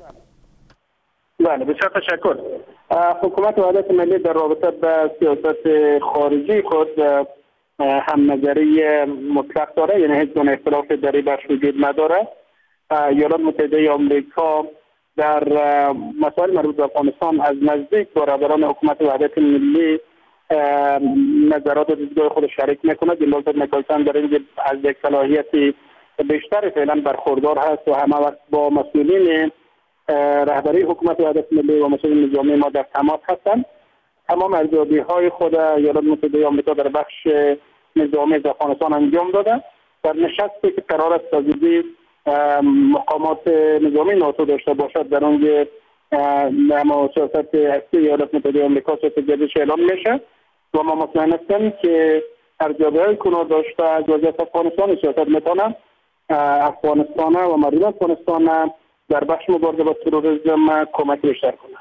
[SPEAKER 11] بله بسیار تشکر. حکومت وحدت ملی در رابطه با سیاست خارجی خود هم نظری مطلق داره، یعنی هیچ گونه اختلاف دری برش وجود نداره. ایالات متحده آمریکا در مسائل مربوط به افغانستان از نزدیک با رهبران حکومت وحدت ملی نظرات و دیدگاه خود شریک میکنه. جلالت نکلسن در اینجا از یک صلاحیتی بیشتر فعلا برخوردار هست و همه وقت با مسئولین رهبری حکومت وحدت ملی و مسئولین نظامی ما در تماس هستند. تمام ارزیابی های خود ایالات متحده آمریکا در بخش نظامی افغانستان انجام داده. در نشستی که قرار است تازگی مقامات نظامی ناتو داشته باشد در اونجا اما سیاست هستی ایالات متحده آمریکا سیاست جدیدش اعلام میشه و ما مطمئن هستیم که ارزیابی های کنار داشته از وضعیت افغانستان سیاست میتونه افغانستان و مردم افغانستان در بخش مبارزه با تروریسم کمک بیشتر کنه.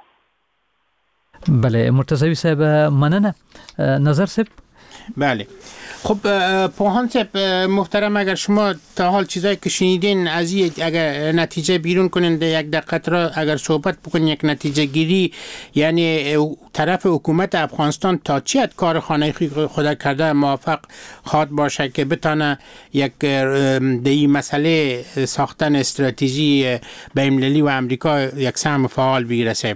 [SPEAKER 6] بله مرتضوی صاحب مننه. نظر صاحب؟
[SPEAKER 9] بله خب پوهان صاحب محترم، اگر شما تا حال چیزایی که شنیدین از اگر نتیجه بیرون کنین در یک دقیقه را اگر صحبت بکنین یک نتیجه گیری، یعنی طرف حکومت افغانستان تا چی کار کارخانه خود کرده موافق خواد باشه که بتانه یک دی مسئله ساختن استراتژی بین‌المللی و امریکا یک سهم فعال بگیره صاحب؟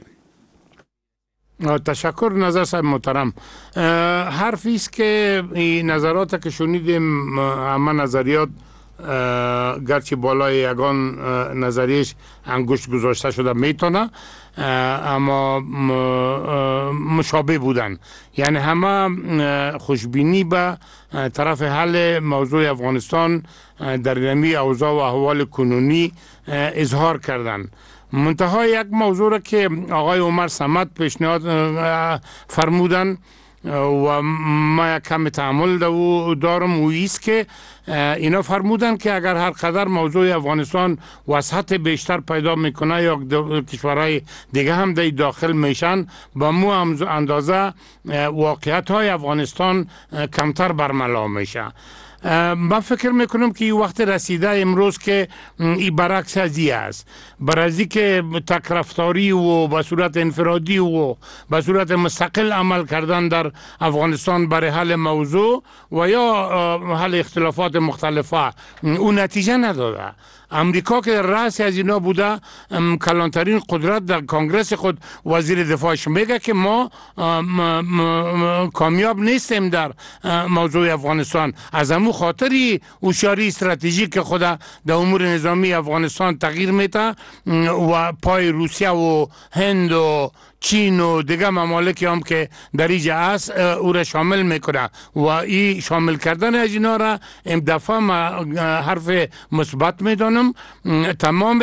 [SPEAKER 10] تشکر نظر صاحب محترم. حرفی است که این نظرات که شنیدیم همه نظریات گرچه بالای یگان نظریش انگشت گذاشته شده میتونه اما مشابه بودن، یعنی همه خوشبینی به طرف حل موضوع افغانستان در نمی اوضاع و احوال کنونی اظهار کردن. منتها یک موضوع را که آقای عمر صمد پیشنهاد فرمودن و ما یک کم تعامل دارم و ایست که اینا فرمودن که اگر هر قدر موضوع افغانستان وسعت بیشتر پیدا میکنه یا کشورهای دیگه هم داخل میشن با مو اندازه واقعیت های افغانستان کمتر برملا میشه. من فکر میکنم که این وقت رسیده امروز که این برعکس ازی است، برازی که تکرفتاری و به صورت انفرادی و به صورت مستقل عمل کردن در افغانستان برای حل موضوع و یا حل اختلافات مختلفه اون نتیجه نداده. امریکا که در رأس از اینا بوده، کلانترین قدرت در کنگرس خود وزیر دفاعش میگه که ما کامیاب نیستیم در موضوع افغانستان. از همون خاطری هوشیاری استراتژیک خود در امور نظامی افغانستان تغییر میده و پای روسیه و هند و چین و دیگه ممالکی هم که در اینجا است او را شامل میکنه و این شامل کردن از اینا را این دفعه حرف مثبت میدانم. تمام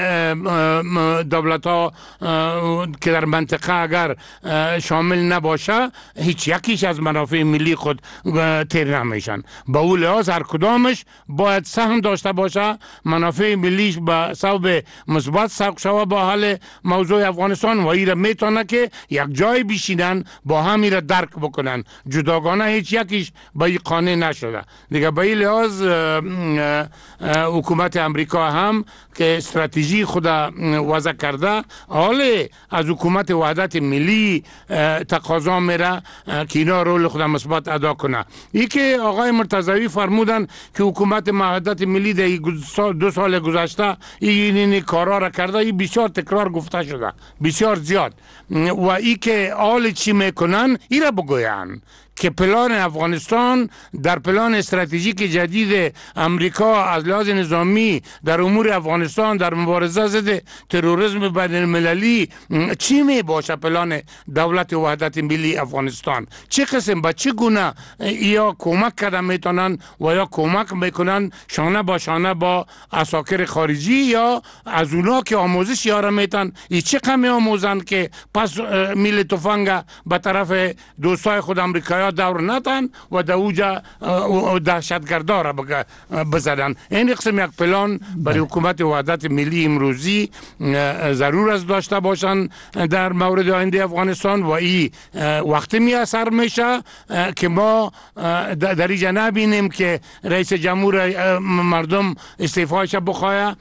[SPEAKER 10] دولت ها که در منطقه اگر شامل نباشه هیچ یکیش از منافع ملی خود تیر نمیشن. با اون لحاظ هر کدامش باید سهم داشته باشه، منافع ملیش به سبب مثبت ساق شوه با حل موضوع افغانستان و این را میتونه که یک جای بشینن با هم این را درک بکنن. جداگانه هیچ یکیش به این قانع نشده دیگه. به این لحاظ حکومت امریکا هم که استراتژی خود وضع کرده، حال از حکومت وحدت ملی تقاضا میره که اینا رول خود مثبت ادا کنه. این که آقای مرتضوی فرمودن که حکومت وحدت ملی در 2 سال گذشته این کارا را کرده، این بسیار تکرار گفته شده، بسیار زیاد. و این که حال چی میکنن این را بگوین که پلان افغانستان در پلان استراتژیک جدید امریکا از لحاظ نظامی در امور افغانستان در مبارزه ضد تروریسم بین المللی چی می باشه؟ پلان دولت وحدت ملی افغانستان چه قسم به چه گونه یا کمک کردن میتونن و یا کمک میکنن شانه با شانه با عساکر خارجی یا از اونا که آموزش یاره میتن ای چه کمی آموزن که پس میل تفنگ به طرف دوستای خود امریکایی دور نتن و دوجا دهشتگردا را بزدن. این قسم یک پلان برای حکومت وحدت ملی امروزی ضرور است داشته باشن در مورد آینده افغانستان و این وقتی میاثر میشه که ما در اینجا نبینیم که رئیس جمهور مردم استعفایش بخواه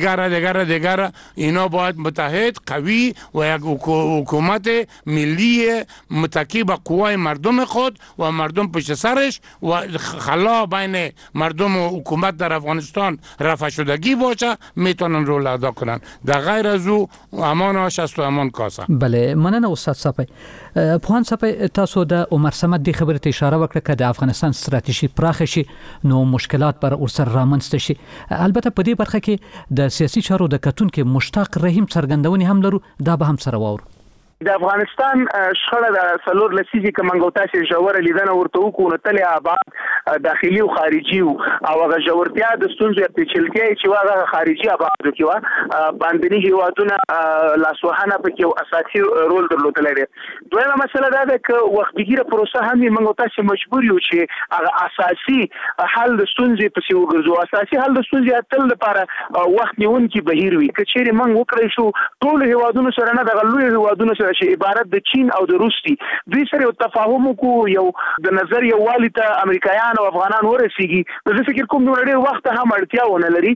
[SPEAKER 10] دیگر اینا باید متحد قوی و یک حکومت ملی متکی به قوای مردم خود و مردم پشت سرش و خلا بین مردم و حکومت در افغانستان رفع شدگی باشه میتونن رول ادا کنن. در غیر از او امان آش است و امان کاسه.
[SPEAKER 6] بله مننه استاد صاحب. پوهان صاحب تاسو د عمر صمد دی خبره ته اشاره وکړه چې د افغانستان ستراتیژي پراخ شي نو مشکلات بر ورسره رامنځته شي. البته په دې برخه کې د سیاسي چارو د کتونکو مشتاق رحیم څرګندونې هم لرو دا به هم سره واورو.
[SPEAKER 11] د افغانستان شخړه د سلور لسیزي کې منګو تاسو جوړه لیدنه ورته وکړو نو تل آباد داخلي او خارجي او هغه جوړتیا د ستونزې پیچلتیا چې هغه خارجي آباد کې و باندې هیوادونه لاسوهانه پکې او اساسي رول درلودل لري. دویمه مسله دا ده چې وختګیره پروسه هم منګو تاسو مجبور یو چې هغه اساسي حل د ستونزې په سی وګرځو. اساسي حل د ستونزې تل لپاره وخت نیونکي بهیر وي که چیرې موږ وکړی شو ټول هیوادونو سره نه د غلوی هیوادونو سره چې عبارت د چین او د روس دي دوی سره تفاهم کو یو د نظر یو والی ته امریکایان او افغانان ورسیږي. زه فکر کوم نو ډېر وخت هم اړتیا ونه لري.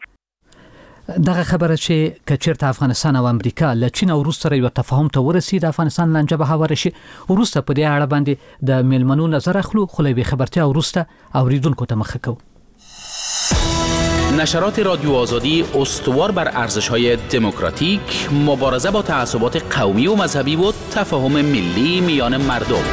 [SPEAKER 6] دغه خبره چې کچیرته افغانستان او امریکا له چین او روس سره یو تفاهم ته ورسي د افغانستان لنجه به هواره شي وروسته په دې اړه باندې د میلمنو نظر اخلو خلوی خبرتیا وروسته اوریدونکو ته مخه کوو.
[SPEAKER 14] نشرات رادیو آزادی استوار بر ارزش‌های دموکراتیک، مبارزه با تعصبات قومی و مذهبی و تفاهم ملی میان مردم.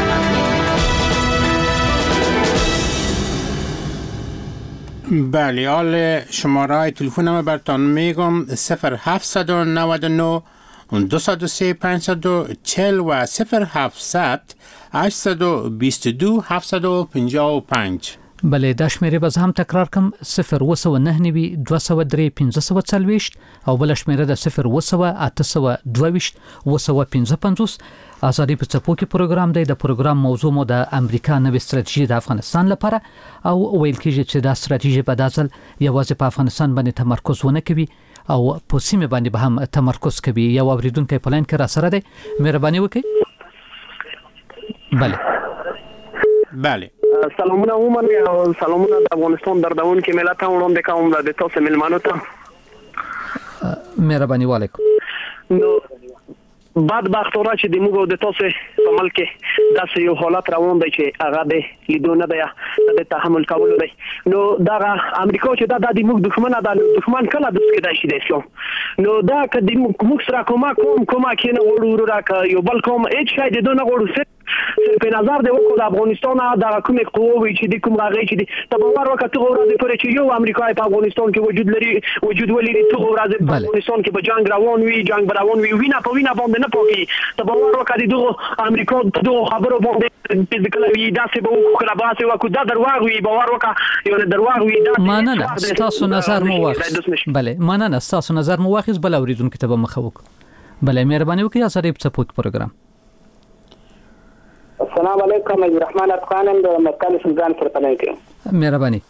[SPEAKER 9] بله حال شماره تلفنم براتون میگم 0799 203 540 و 0700 822 755.
[SPEAKER 6] بله دا شمیره باز هم تکرار کم 029 203 540 او بل شمیره د 02822 255. آزادی په څپو کې پروګرام دی. د پروګرام موضوع مو د امریکا نوې ستراتیژي د افغانستان لپاره او ویل کېږي چې دا ستراتیژي په داسل یوازې په افغانستان باندې تمرکز ونه کوي او په سیمه باندې به هم تمرکز کوي. یو اوریدونکو په لاین کې را سره دی. مهرباني وکړئ.
[SPEAKER 9] بله
[SPEAKER 15] سلامونه عموما او سلامونه د افغانستان دردون کې ملت وړاندې کوم د تاسو ملمنو ته.
[SPEAKER 6] مهرباني وعلیکم.
[SPEAKER 15] نو بدبختانه چې د موږ د تاسو په ملک کې داسې یو حالت روان دی چې هغه د لیدونه دی د تحمل کولو دی. نو دا امریکا چې دا د موږ دښمن ده دښمن کله د څه دی شي اسلام نو دا که د موږ سره کومه کینه وړو راکا یو بل کوم هیڅ شای د دونه وړو په نظر دی وکړو د افغانستان د کومې قوې چې د کوم راغی چې د باور وکړه ته ورځ پرې چې یو امریکای په افغانستان کې وجود ولري ته ورځ په افغانستان کې به جنگ روان وي وینا په وینا باندې نه پوکي ته باور وکړه د امریکا د خبرو باندې فزیکل وی داسې به وکړه باسه وکړه دا درواغ وي باور وکړه یو درواغ وي دا
[SPEAKER 6] مننه تاسو نظر مو واخیست. بله مننه تاسو نظر مو واخیست. بل اوریدونکو ته به مخه وکړو. بله مهرباني وکړئ. آزادی په څپو کې پروګرام.
[SPEAKER 11] السلام علیکم الرحمن الرحیم د مکان سلطان پر پناه کې
[SPEAKER 6] مهرباني.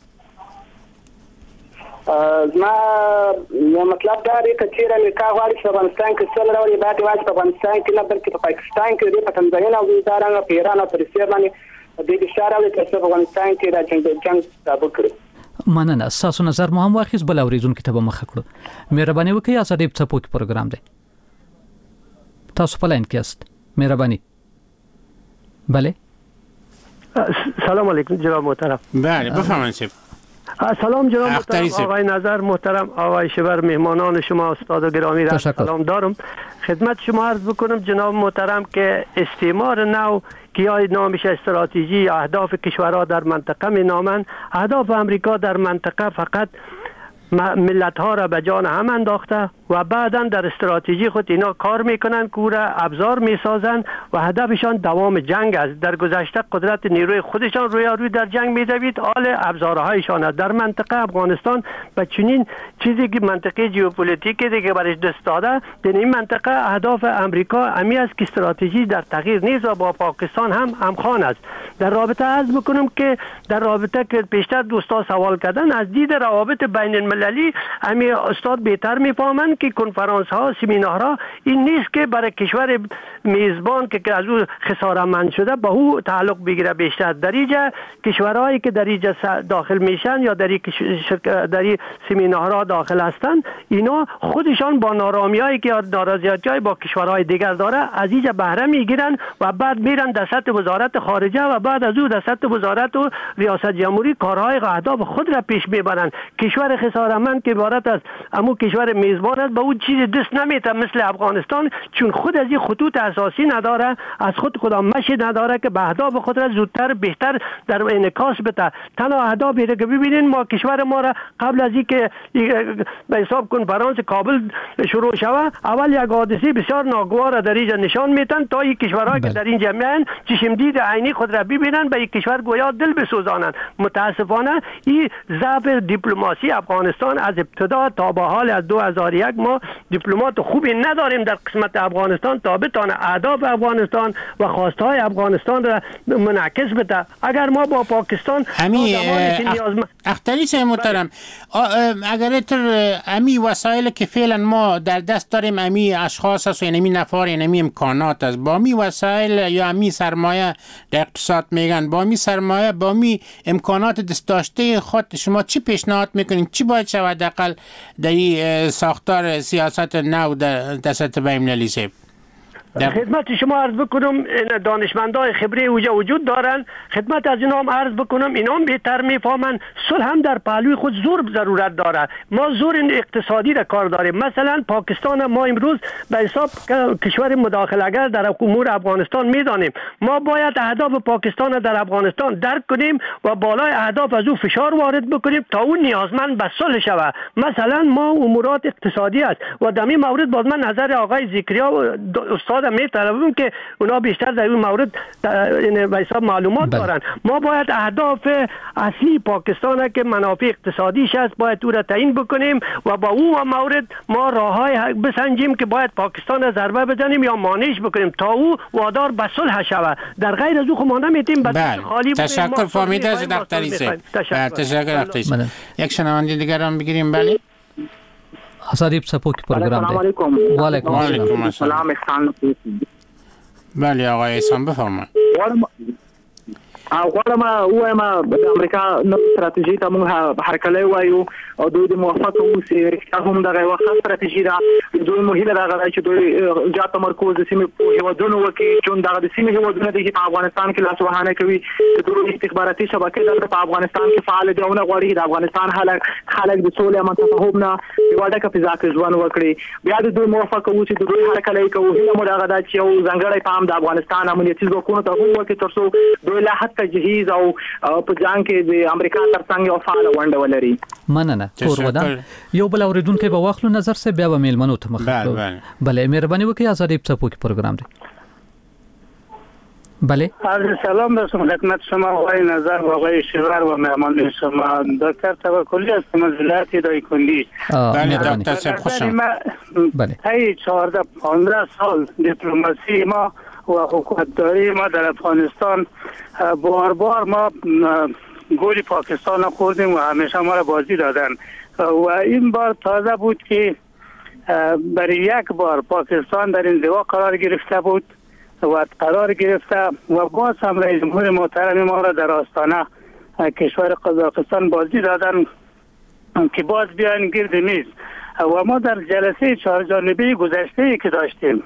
[SPEAKER 11] ما یو مطلب دا دی چې چیرې امریکا غواړي چې افغانستان کې څل راوړي باید واځي په افغانستان کې نه بلکې په پاکستان کې په تنزانیا او ایران او ایران او روسیې باندې د اشاره لري چې افغانستان کې د جنگ تابع کړي.
[SPEAKER 6] مننه تاسو نظر مو هم واخیست. بل اوریدونکو ته به مخه کړو. مهرباني وکړئ. آزادی په څپو کې پروګرام دی. تاسو په لاین کې یاست. مهرباني. بله
[SPEAKER 16] سلام علیکم جناب محترم.
[SPEAKER 9] بله بفرمایید.
[SPEAKER 16] سلام جناب محترم آقای نظر محترم آقای شبر مهمانان شما استاد گرامی را سلام دارم. خدمت شما عرض بکنم جناب محترم که استعمار نو که یا نامش استراتژی یا اهداف کشورها در منطقه می نامند، اهداف امریکا در منطقه فقط ملت ها را به جان هم انداخته و بعدا در استراتژی خود اینا کار میکنن که او را ابزار میسازن و هدفشان دوام جنگ است. در گذشته قدرت نیروی خودشان روی در جنگ میدوید، حال ابزارهایشان است. در منطقه افغانستان به چنین چیزی که منطقه ژئوپلیتیکی دیگه برش دست داده، در این منطقه اهداف امریکا امی است که استراتژی در تغییر نیست و با پاکستان هم همخوان است. در رابطه عرض بکنم که در رابطه که پیشتر دوستا سوال کردن، از دید روابط بین المللی امی استاد بهتر میفهمند که کنفرانس ها سمینارها این نیست که برای کشور میزبان که از او خسارتمند شده به او تعلق بگیره. بیشتر در اینجا کشورهایی که در اینجا داخل میشن یا در این سمینارها داخل هستند، اینا خودشان با نارامیایی که ناراضیاتی با کشورهای دیگر داره از اینجا بهره میگیرن و بعد میرن در سطح وزارت خارجه و بعد از او در سطح وزارت و ریاست جمهوری کارهای اهداف خود را پیش میبرن. کشور خسارتمند که عبارت از امو کشور میزبان است به اون چیز دست نمیته مثل افغانستان، چون خود از این خطوط اساسی نداره، از خود مشی نداره که به اهداف خود را زودتر بهتر در انعکاس بده. تنها اهدافی که ببینین ما کشور ما را قبل از اینکه به حساب کنفرانس کابل شروع شود اول یک حادثه بسیار ناگوار در اینجا نشان میتن تا این کشورهایی که در اینجا میان چشم دید عینی خود را ببینن به این کشور گویا دل بسوزانند. متاسفانه این ضعف دیپلماسی افغانستان از ابتدا تا به حال از 2001 ما دیپلمات خوبی نداریم در قسمت افغانستان تا بتونه اهداف افغانستان و خواستهای افغانستان را منعکس بده. اگر ما با پاکستان
[SPEAKER 9] اختری محترم اگر امی وسایل که فعلا ما در دست داریم امی اشخاص است و امی نفار امی امکانات است، با می وسایل یا امی سرمایه در اقتصاد میگن، با می سرمایه با می امکانات دست داشته خود شما چی پیشنهاد میکنین؟ چی باید شود حداقل در این ساختار سیاست نو در سطح بین‌المللی سیب؟
[SPEAKER 16] خدمت شما عرض بکنم دانشمندای خبره اوجا وجود دارن، خدمت از اینا هم عرض بکنم اینا هم بهتر میفهمن صلح هم در پهلوی خود زور ضرورت داره. ما زور اقتصادی را کار داریم. مثلا پاکستان ما امروز به حساب کشور مداخله‌گر در امور افغانستان میدانیم. ما باید اهداف پاکستان در افغانستان درک کنیم و بالای اهداف از او فشار وارد بکنیم تا اون نیازمند به صلح شود. مثلا ما امورات اقتصادی است و در این مورد باز من نظر آقای ذکریا استاد می‌طلبم که اونا بیشتر در این مورد به حساب معلومات دارن. ما باید اهداف اصلی پاکستان که منافع اقتصادیش است باید او را تعیین بکنیم و با اون مورد ما راههای بسنجیم که باید پاکستان را ضربه بزنیم یا مانعش بکنیم تا او وادار به صلح شود. در غیر از او خب ما نمیتیم
[SPEAKER 9] بله. خالی تشکر فهمیده از دکتری سه. تشکر دکتری سه. یک شنونده دیگر هم بگیریم. بله
[SPEAKER 6] آزادی پسپوک پروگرام
[SPEAKER 17] السلام علیکم.
[SPEAKER 9] و علیکم السلام. بله آقای احسان بفرمایید.
[SPEAKER 17] غواړم وایم د امریکا نو استراتیژي ته موږ هرکلی وایو او دوی د موافقه اوسي رښتیا هم دغه یوه ښه استراتیژي ده. دوی مو هیله دغه ده چې دوی زیات تمرکز د سیمې په هېوادونو وکړي، چون دغه د سیمې هېوادونه دي چې په افغانستان کې لاسوهانه کوي. د دوی استخباراتي شبکې دلته په افغانستان کې فعال دي او نه غواړي د افغانستان خلک د سولې امن تفاهم نه یوه ډکه فضا کې ژوند وکړي. بیا د دوی موافقه اوسي د دوی هرکلی کوو. هیله مو دغه ده چې یو ځانګړی پام د افغانستان امنیتي ځواکونو ته هم وکړي تر څو دوی لا حد تجهیز او په ځان کې د امریکا ترڅنګ یو فعال ونډه ولري.
[SPEAKER 6] مننه تور ودان یو بل اوریدونکو به واخلو نظر سه بیا به میلمنو ته مخاطب. بله مهرباني وکړئ آزادی پسپوک پروگرام دی. بله
[SPEAKER 18] سلام رسم خدمت شما آقای نظر و آقای شیور و مهمان شما. دکتر توکلی هستم از ولایت دایکنی.
[SPEAKER 9] بله دکتر صاحب خوش آمدید.
[SPEAKER 6] بله
[SPEAKER 18] ای 14-15 سال دیپلماسی ما و حکومتداری ما در افغانستان بار بار ما گل پاکستان خوردیم و همیشه ما را بازی دادن و این بار تازه بود که برای یک بار پاکستان در انزوا قرار گرفته بود و قرار گرفته و باز هم رئیس جمهور محترم ما را در آستانه کشور قزاقستان بازی دادن که باز بیان گرد میز و ما در جلسه 4 جانبه گذشته که داشتیم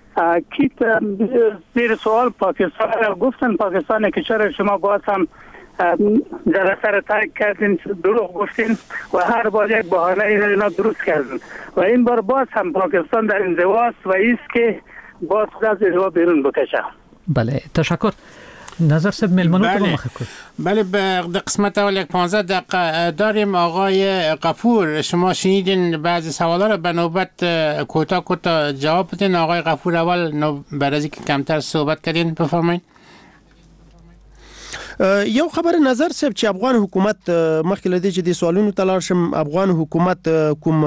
[SPEAKER 18] که زیر سوال پاکستان گفتن پاکستان که چرا شما باز هم در سر ترک کردین، دروغ گفتین و هر بار یک بهانه اینا درست کردین و این بار باز هم پاکستان در انزواست و ایست که باز از انزوا بیرون بکشه.
[SPEAKER 6] بله تشکر. نظر سب ملمنو تو مخکر.
[SPEAKER 9] بله به قسمت اول یک 15 دقیقه داریم. آقای غفور شما شنیدین بعضی سوالا رو به نوبت کوتاه جواب بدین. آقای غفور اول بعد از اینکه کمتر صحبت کردین بفرمایید.
[SPEAKER 12] یو خبر نظر صاحب چې افغان حکومت مخکې لدی چې د سوالونو تلار شم افغان حکومت کوم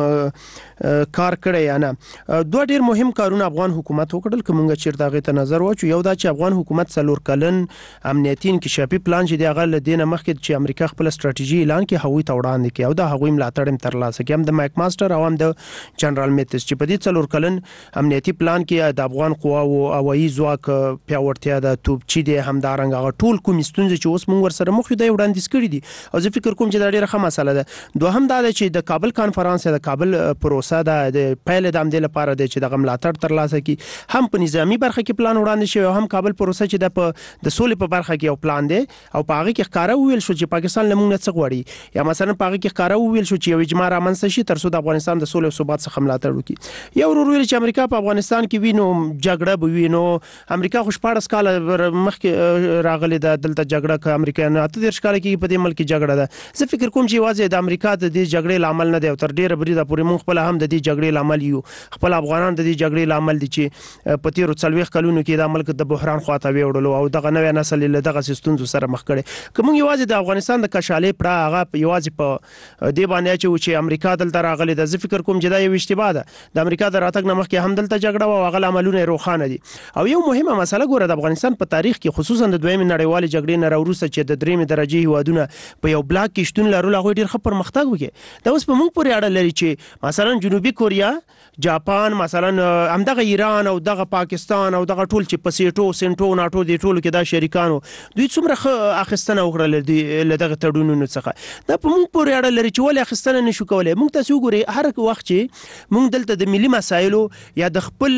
[SPEAKER 12] کار کړی یا نه. دوه ډیر مهم کارونه افغان حکومت وکړل کومه چیرته غي ته نظر واچو. یو دا چې افغان حکومت څلور کلن امنیتي انکشافي پلان چې د غل لدینه مخکې چې امریکا خپل ستراتیژي اعلان کړي هغوی ته وړاندې کړي او دا هغوی ملاتړ تر لاسه کړي. هم د مایک ماستر او هم د جنرال میتس چې په دې څلور کلن امنیتي پلان کې د افغان قواو هوایي ځواک پیاوړتیا د توپچي د همدارنګ هغه ټول کوم ستونزې چې اوس موږ ورسره مخ یو د وړاندیز کړی دي او زه فکر کوم چې دا ډیره ښه مسله ده. دوهم دا چې د کابل کانفرنس د کابل پروسه د پیل د امدې لپاره د چې د ملاتړ تر لاسه کی هم په نظامی برخه کې پلان وړاندې شوی او هم کابل پروسه چې د سولې په برخه کې یو پلان دی او په هغه کې ښکارا ویل شو چې پاکستان لمونږ څه غواړي یا مثلا په هغه کې ښکارا ویل شو چې یو اجماع رامنځته شي تر څو د افغانستان د سولې او ثبات څخه ملاتړ وکړي. یو ویل چې امریکا په افغانستان کې وینو جګړه به وینو. امریکا خو 14 کال مخکې راغلي د دلته جګړه ک امریکایان اته د ښکار کې په دې ملک جګړه ده. زه فکر کوم چې واځي د امریکا د دې جګړې لامل نه دی او تر ډیره بریده پورې مونږ خپل هم د دې جګړې لامل یو. خپل افغانان د دې جګړې لامل دي چې په تیرو 40 کلونو کې د ملک د بحران خواته ویوړلو او دغه نوې نسل له دغه سیستونو سره مخ کړي. کوم یوازې د افغانستان د کشالې پر هغه یوازې په دې باندې چې امریکا دلته راغلي ده. زه فکر کوم چې دا یو اشتباه ده. د امریکا د راتګ نه مخکې هم دلته جګړه او هغه عملونه روښانه دي. او یو مهمه مسله ګوره د افغانستان په تاریخ کې خصوصا د دویمې نړیوالې جګړې نه وروسته چې د درېمې درجه هیوادونه په یو بلاک کې شتون لرل هغه ډیر ښه پرمختګ وکړي. دا اوس په موږ پورې اړه لري چې مثلا جنوبي کوریا، جاپان، مثلا همدغه ایران او دغه پاکستان او دغه ټول چې په سنټو ناتو دي ټول کې دا شریکانو دوی څومره اخستنه وکړل دغه تړونونو څخه. دا په موږ پورې اړه لري چې ولې اخستنه نشو کولای. موږ تاسو ګوري هر وخت چې موږ دلته د ملي مسایلو یا د خپل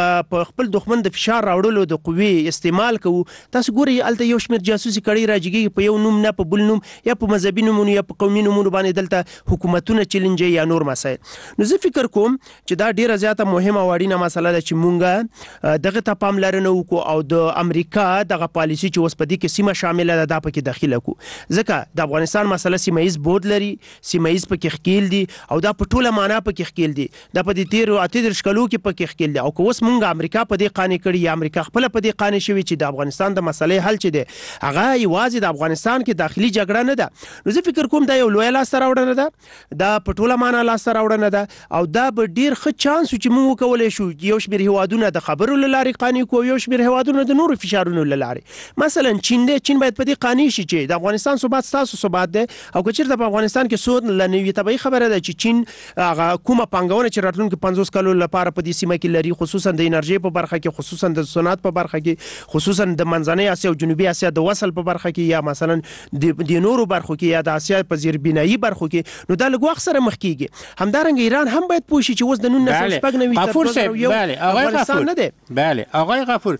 [SPEAKER 12] دښمن د فشار راوړلو د قوی استعمال کوو تاسو ګوري الته یو شمېر جاسوسي کړي راځي په یو نوم نه په بل نوم یا په مذهبي نومونو یا په قومي نومونو باندې دلته حکومتونه چیلنج یا نور مسایل. نو زه فکر کوم چې دا ډیره زیاته مهمه وړینه مسله ده چې مونږ دغه ته پاملرنه وکړو او د امریکا دغه پالیسی چې اوس په دې کې سیمه شامل ده دا پکې داخله کو. ځکه د افغانستان مسله سیمایز بود لري، سیمایز پکې ښکیل دي او دا په ټوله معنا پکې ښکیل دي. دا په دې 13 شکلو کې پکې ښکیل دي او که اوس مونږ امریکا په دې قانې کړی یا امریکا خپل په دې قانې شوی چې د افغانستان د مسلې حل چي دي هغه یوازې د افغانستان کې داخلي جګړه نه ده. نو زه فکر کوم دا یو لوی لاس راوړنه ده. دا په ټوله معنا لاس راوړنه ده او دا به ډیر ښه چانس چې موږ کولای شو یو شمېر هیوادونه د خبرو لارې قانې کو، یو شمېر هیوادونه د نورو فشارونو لارې. مثلا چین باید په دې قانې شي چې د افغانستان ثبات تاسو ثبات ده او که چیرته په افغانستان کې سود لنوي طبيعي خبره ده چې چین هغه کومه پنګونه چې راتلونکي 50 کلو لپاره په دې سیمه کې لري خصوصا د انرژي په برخه کې، خصوصا د صنعت په برخه کې، خصوصا د منځنۍ اسیا او جنوبي اسیا د وصل په برخه کې یا مثلا د نورو برخو کې یا د اسیا په زیربنایي برخو کې. نو دا لږ وخت سره مخ کیږي. همدارنګه ایران هم باید پوه شي چې اوس د 1990
[SPEAKER 9] غفور صاحب بله آقای غفور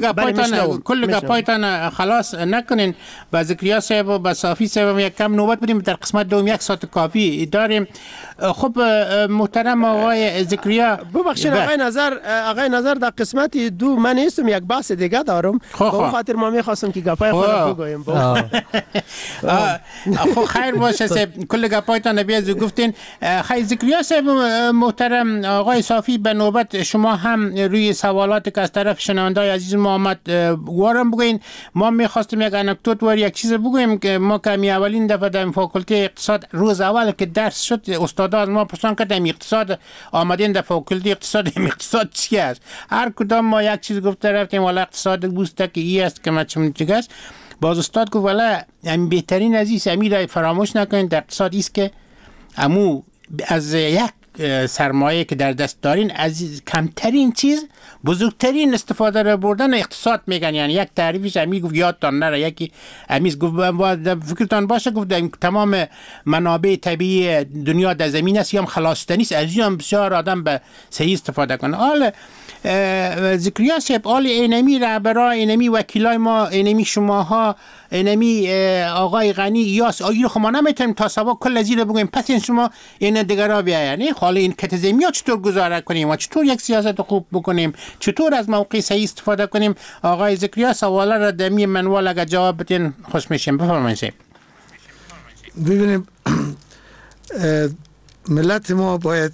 [SPEAKER 9] کل گپایتان خلاص نکنین. با زکریا صاحب و با صافی صاحب یک کم نوبت بدیم در قسمت دوم 1 ساعت کافی داریم. خب محترم آقای زکریا
[SPEAKER 12] ببخشید آقای نظر در قسمت دو من نیستم، یک بحث دیگه دارم به خاطر ما میخواستم که گپای خود بگویم.
[SPEAKER 9] خب خیر باشه کل گپایتان بیاز گفتین. خیر زکریا صاحب محترم آقای صافی به نوبت شما هم روی سوالات که از طرف شنوندای عزیز ما آمد وارم بگوین. ما میخواستیم یک انکدوت و یک چیز بگویم که ما کمی اولین دفعه در فاکولته اقتصاد روز اول که درس شد استاد از ما پرسان کردیم اقتصاد آمدین در فاکولته اقتصاد چی است؟ هر کدام ما یک چیز گفته رفتیم والا اقتصاد بوسته که ای است که ما چیگه است. باز استاد گفت والا بهترین عزیز امیر فراموش نکنید در اقتصاد است که امو از یک سرمایه که در دست دارین از کمترین چیز بزرگترین استفاده را بردن اقتصاد میگن. یعنی یک تعریفش امی گفت یادتان نره یکی امیز گفت فکرتان باشه گفت تمام منابع طبیعی دنیا در زمین است یا هم خلاصتنی است از هم بسیار آدم به صحیح استفاده کنه. حالا زکریا صاحب حال اینمی رهبرا اینمی وکیلای ما اینمی شماها اینمی آقای غنی یاس آگیر خب ما نمیتونیم تا صبح کل از این بگویم پس این شما این دیگرها بیاین. حالا این کتزمی ها چطور گزاره کنیم و چطور یک سیاست خوب بکنیم، چطور از موقع صحیح استفاده کنیم. آقای زکریا سوالا را دمی منوال اگر جواب بدین خوش میشیم. بفرمایید.
[SPEAKER 13] ببینیم ملت ما باید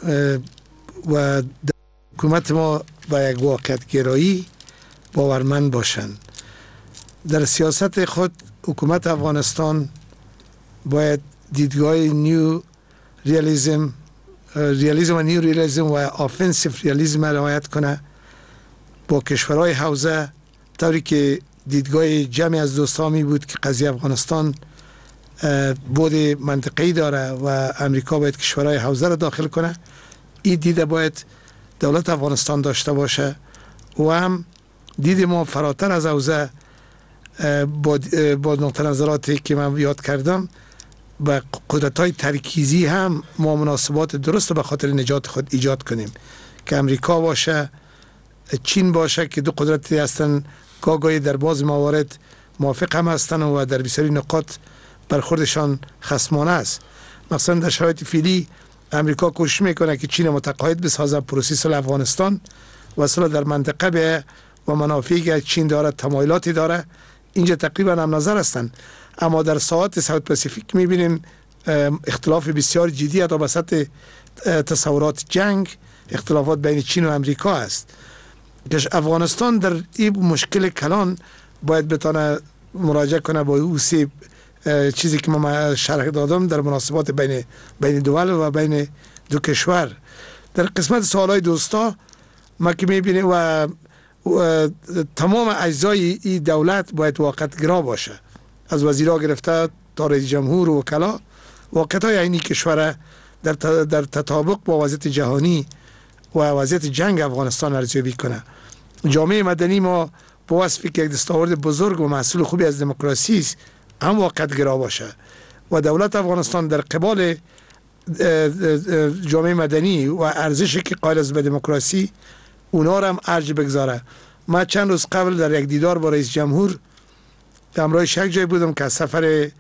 [SPEAKER 13] و حکومت ما با یک واقعیت گرایی باورمند باشند. در سیاست خود حکومت افغانستان باید دیدگاه نیو ریالیزم و نیو ریالیزم و آفنسیف ریالیزم رعایت کنه با کشورهای حوزه، طوری که دیدگاه جمعی از دوستامی بود که قضیه افغانستان بود منطقه‌ای داره و امریکا باید کشورهای حوزه را داخل کنه. این دیده باید دولت افغانستان داشته باشه و هم دید ما فراتر از حوزه با نقطه نظراتی که من یاد کردم و قدرت‌های ترکیزی هم ما مناسبات درست به خاطر نجات خود ایجاد کنیم که امریکا باشه، چین باشه که دو قدرتی هستن گاهی در بعض موارد موافق هم هستن و در بسیاری نقاط برخوردشان خصمانه است. مثلا در شرایط فعلی امریکا کوشش میکنه که چین متقاعد بسازه پروسه صلح افغانستان و صلح در منطقه به و منافعی که چین داره تمایلاتی داره اینجا تقریبا هم نظر هستند. اما در ساحات ساوت پاسیفیک میبینیم اختلاف بسیار جدی تا وسط تصورات جنگ، اختلافات بین چین و امریکا است که افغانستان در این مشکل کلان باید بتونه مراجعه کنه با او چیزی که ما شرح دادم در مناسبات بین دول و بین دو کشور. در قسمت سوالای دوستا ما که میبینیم و تمام اجزای این دولت باید واقعیت گرا باشه، از وزیرا گرفته تا رئیس جمهور و وکلا واقعیت‌های عینی کشور در تطابق با وضعیت جهانی و وضعیت جنگ افغانستان ارزیابی کنه. جامعه مدنی ما با وصفی که یک دستاورد بزرگ و محصول خوبی از دموکراسی است هم واقعیت گرا باشه و دولت افغانستان در قبال جامعه مدنی و ارزشی که قائل است به دموکراسی اونا را هم ارج بگذاره. ما چند روز قبل در یک دیدار با رئیس جمهور همراهش یک جای بودم که از سفر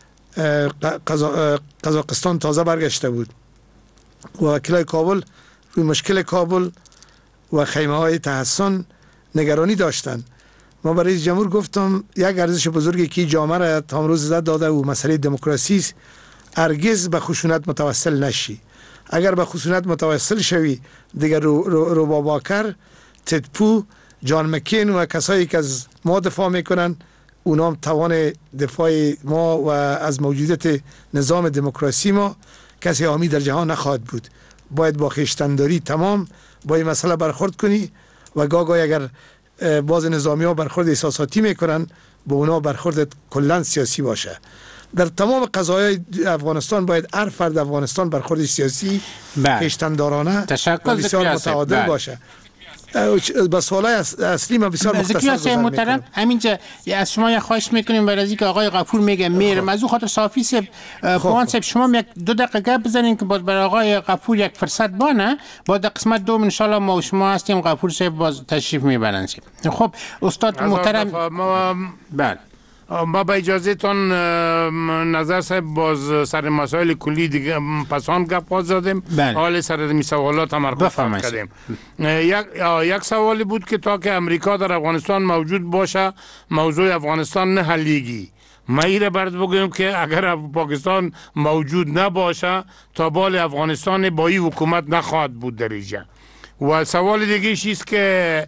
[SPEAKER 13] قزاقستان تازه برگشته بود و وکیلای کابل روی مشکل کابل و خیمه های تحصن نگرانی داشتن. ما برای رئیس جمهور گفتم یک ارزش بزرگی که جامعه را تا امروز عزت داده و مسئله دموکراسی است، هرگز به خشونت متوسل نشی. اگر به خشونت متوسل شوی دیگر روبا باکر، تدپو، جان مکین و کسایی که از ما دفاع میکنن اونام توان دفاع ما و از موجودیت نظام دموکراسی ما کسی حامی در جهان نخواهد بود. باید با خویشتنداری تمام با این مسئله برخورد کنی و گاهی اگر باز نظامی ها برخورد احساساتی میکنن با اونا برخورد کلن سیاسی باشه. در تمام قضایای افغانستان باید هر فرد افغانستان برخورد سیاسی خویشتندارانه و بسیار متعادل باشه. با سوالای اصلی ما بسیار مختصر گذر
[SPEAKER 9] میکنم. همینجا از شما یک خواهش میکنیم برای اینکه آقای غفور میگه میرم از او خاطر صافی سب پوان سب شما یک 2 دقیقه بزنین که باز برای آقای غفور یک فرصت بانه با در قسمت دوم ان شاء الله ما و شما هستیم غفور سب باز تشریف میبرن. خب استاد محترم
[SPEAKER 10] بله ما با اجازه تان نظر صاحب باز سر مسائل کلی دیگه پسان گپ زدیم. حال سر می سوالات تمرکز کردیم. یک سوالی بود که تا که امریکا در افغانستان موجود باشه موضوع افغانستان نه حلیگی. ما ایره برد بگویم که اگر پاکستان موجود نباشه تا بال افغانستان با این حکومت نخواهد بود در اینجا. و سوال دیگه چیست که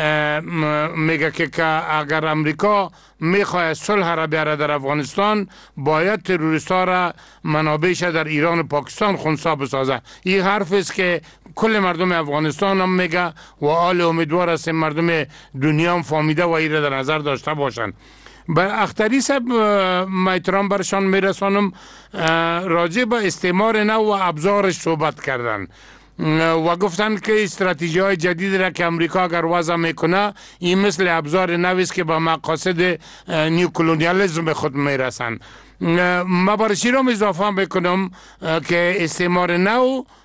[SPEAKER 10] میگه که اگر امریکا میخواد صلح را بیاره در افغانستان باید تروریست ها را منابعش در ایران و پاکستان خنثی بسازه. این حرف است که کل مردم افغانستان هم میگه و آل امیدوار است مردم دنیا هم فهمیده و این را در نظر داشته باشند. بر اختری صاحب ما احترام برشان میرسانم راجع به استعمار نو و ابزارش صحبت کردن و گفتن که استراتژی های جدید را که امریکا اگر وضع میکنه این مثل ابزار نوی است که با مقاصد نیو کلونیالیسم خود میرسن. ما برای چی را اضافه میکنم که استعمار نو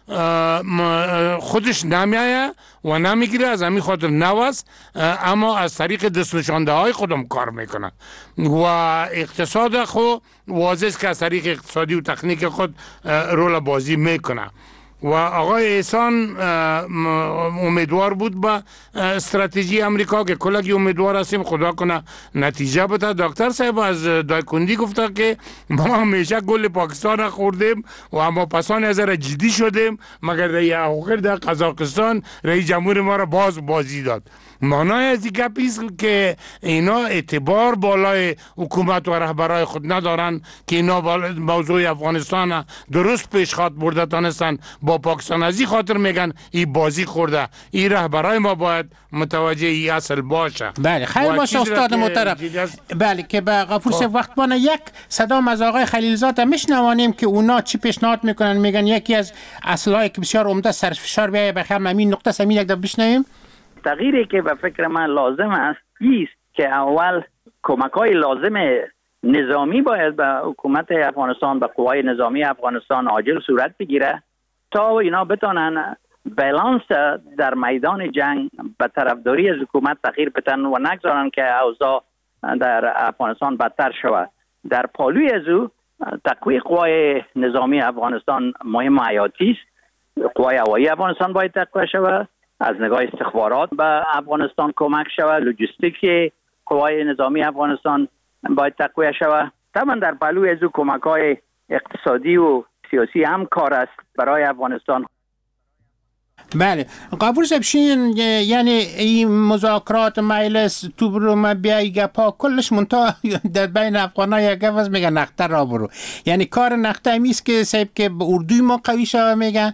[SPEAKER 10] خودش نمیایه و نمیگیره، از همین خاطر نو است، اما از طریق دست نشانده های خودم کار میکنه و اقتصاد خود واضح است که از طریق اقتصادی و تکنیک خود رول بازی میکنه. و آقای احسان امیدوار بود به استراتژی امریکا که کلگی امیدوار هستیم خدا کنه نتیجه بده. دکتر صاحب از دایکندی گفته که ما همیشه گل پاکستان خوردیم و اما پسان از جدی شدیم، مگر در آخر در قزاقستان رئیس جمهور ما را بازی داد. معنای از این گپ است که اینا اعتبار بالای حکومت و رهبرای خود ندارن که اینا موضوع افغانستان درست پیش خط برده تانستن با پاکستان. از این خاطر میگن این بازی خورده. این رهبرای ما باید متوجه این اصل باشه.
[SPEAKER 9] بله خیلی باشه استاد محترم. بله که به غفور صاحب وقت بانه یک صدا از آقای خلیلزاد میشنوانیم که اونا چی پیشنهاد میکنن. میگن یکی از اصلایی که بسیار عمده سرفشار بیایه بخیر همین نقطه سمین یک دفعه بشنویم.
[SPEAKER 19] تغییری که به فکر من لازم است است که اول کمک‌های لازم نظامی باید به حکومت افغانستان، به قوای نظامی افغانستان عاجل صورت بگیره تا اینا بتونن بالانس در میدان جنگ به طرفداری از حکومت تغییر بدن و نگذارن که اوضاع در افغانستان بدتر شود. در پالوی از او تقویت قوای نظامی افغانستان مهم و حیاتی است. قوای هوایی افغانستان باید تقویت شود، از نگاه استخبارات به افغانستان کمک شود، لوجستیک قوای نظامی افغانستان باید تقویت شود. طبعا در پهلوی از کمک‌های اقتصادی و سیاسی هم کار است برای افغانستان.
[SPEAKER 9] بله قبول سبشین یعنی این مذاکرات مجلس تو برو ما بیایی گپا کلش منتها در بین افغان‌ها یک گفت میگه نقطه را برو. یعنی کار نقطه میست که صاحب که اردوی ما قوی شوه، میگن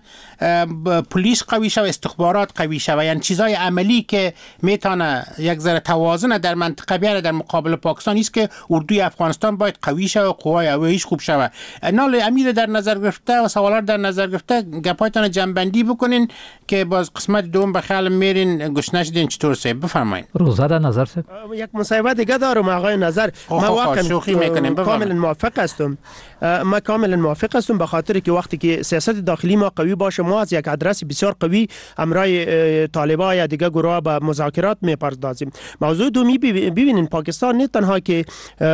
[SPEAKER 9] پلیس قوی شوه، استخبارات قوی شوه، یعنی چیزای عملی که میتونه یک ذره توازن در منطقه بیاره در مقابل پاکستان است که اردوی افغانستان باید قوی شوه و قوای هواییش خوب شوه. نال امیر در نظر گرفته و سوالات در نظر گرفته گپایتان جنبندی بکنین که باز قسمت دوم به خیال میرین گوش نشدین. چطور سه بفرمایید.
[SPEAKER 6] روزا در نظر سه
[SPEAKER 12] یک مصاحبه دیگه دارم آقای نظر. ما واقعا کاملا موافق هستم. ما کاملا موافق هستم به خاطر که وقتی که سیاست داخلی ما قوی باشه ما از یک ادرس بسیار قوی امرای طالبان یا دیگه گروه به مذاکرات میپردازیم. موضوع دومی ببینین پاکستان نه تنها که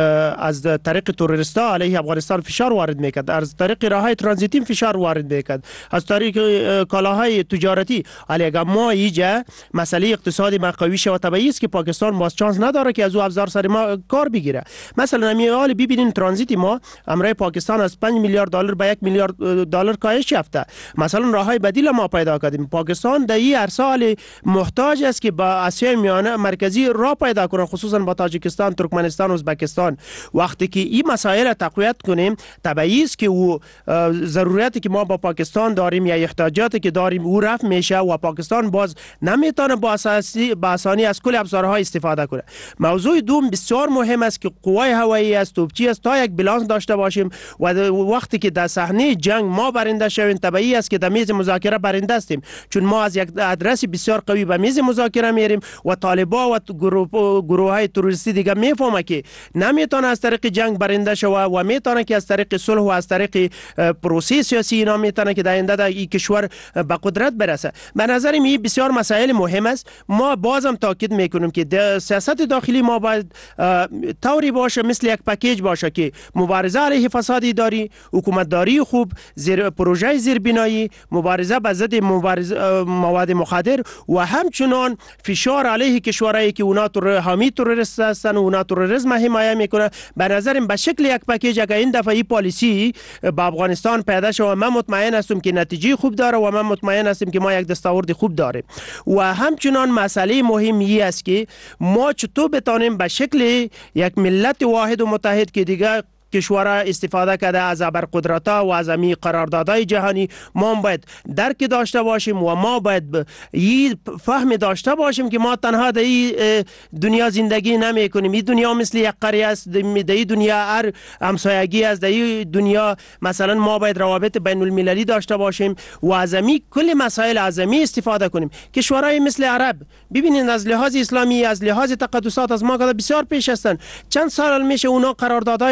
[SPEAKER 12] از طریق تروریستا علیه افغانستان فشار وارد میکرد، از طریق راههای ترانزیتی فشار وارد میکرد، از طریق کالاهای تجارتی علیه ما اینجا مسئله اقتصادی ما قوی شه و طبیعی است که پاکستان باز چانس نداره که از او ابزار سر ما کار بگیره. مثلا میال ببینین ترانزیت ما امرای پاکستان از 5 میلیارد دلار به 1 میلیارد دلار کاهش یافته. مثلا راههای بدیل ما پیدا کردیم. پاکستان در این ارسال محتاج است که با آسیای میانه مرکزی راه پیدا کنه، خصوصا با تاجیکستان، ترکمنستان، ازبکستان. وقتی که این مسائل تقویت کنیم طبیعی است که او ضرورتی که ما با پاکستان داریم یا احتیاجاتی که داریم او رفع میشه و پاکستان باز نمیتونه با آسانی از کل ابزارها استفاده کنه. موضوع دوم بسیار مهم است که قوای هوایی است، توپچی است، تا یک بالانس داشته باشیم و وقتی که در صحنه جنگ ما برنده شویم طبیعی است که در میز مذاکره برنده هستیم، چون ما از یک ادرس بسیار قوی به میز مذاکره میریم و طالبان و گروه های تروریستی دیگه میفهمه که نمیتونه از طریق جنگ برنده شوه و میتونه که از طریق صلح و از طریق پروسه سیاسی اینا میتونه که در آینده در این کشور به قدرت برسه. به نظر این بسیار مسائل مهم است. ما بازم تاکید میکنیم که سیاست داخلی ما باید طوری باشه مثل یک پکیج باشه که مبارزه علیه فساد اداری، حکومتداری خوب، پروژه زیربنایی، مبارزه با ضد مواد مخدر و همچنان فشار علیه کشورهایی که اونا حامی تروریست هستن و اونا تروریسم حمایت میکنه. به نظرم به شکل یک پکیج اگه این دفعه پالیسی با افغانستان پیدا شود من مطمئن هستم که نتیجه خوب داره و من مطمئن هستم که ما یک دستاورد خوب داریم. و همچنان مسئله مهمی است که ما چطور بتانیم به شکل یک ملت واحد و متحد که دیگه کشورها استفاده کرده از ابرقدرت‌ها و از امی قراردادهای جهانی ما باید درک داشته باشیم و ما باید این فهم داشته باشیم که ما تنها در این دنیا زندگی نمی کنیم. این دنیا مثل یک قریه است، در این دنیا هر همسایگی است، در این دنیا مثلا ما باید روابط بین المللی داشته باشیم و از امی کل مسائل از امی استفاده کنیم. کشورهای مثل عرب ببینید از لحاظ اسلامی، از لحاظ تقدسات از ما بسیار پیش هستند. چند سال میشه اونا قراردادهای دارن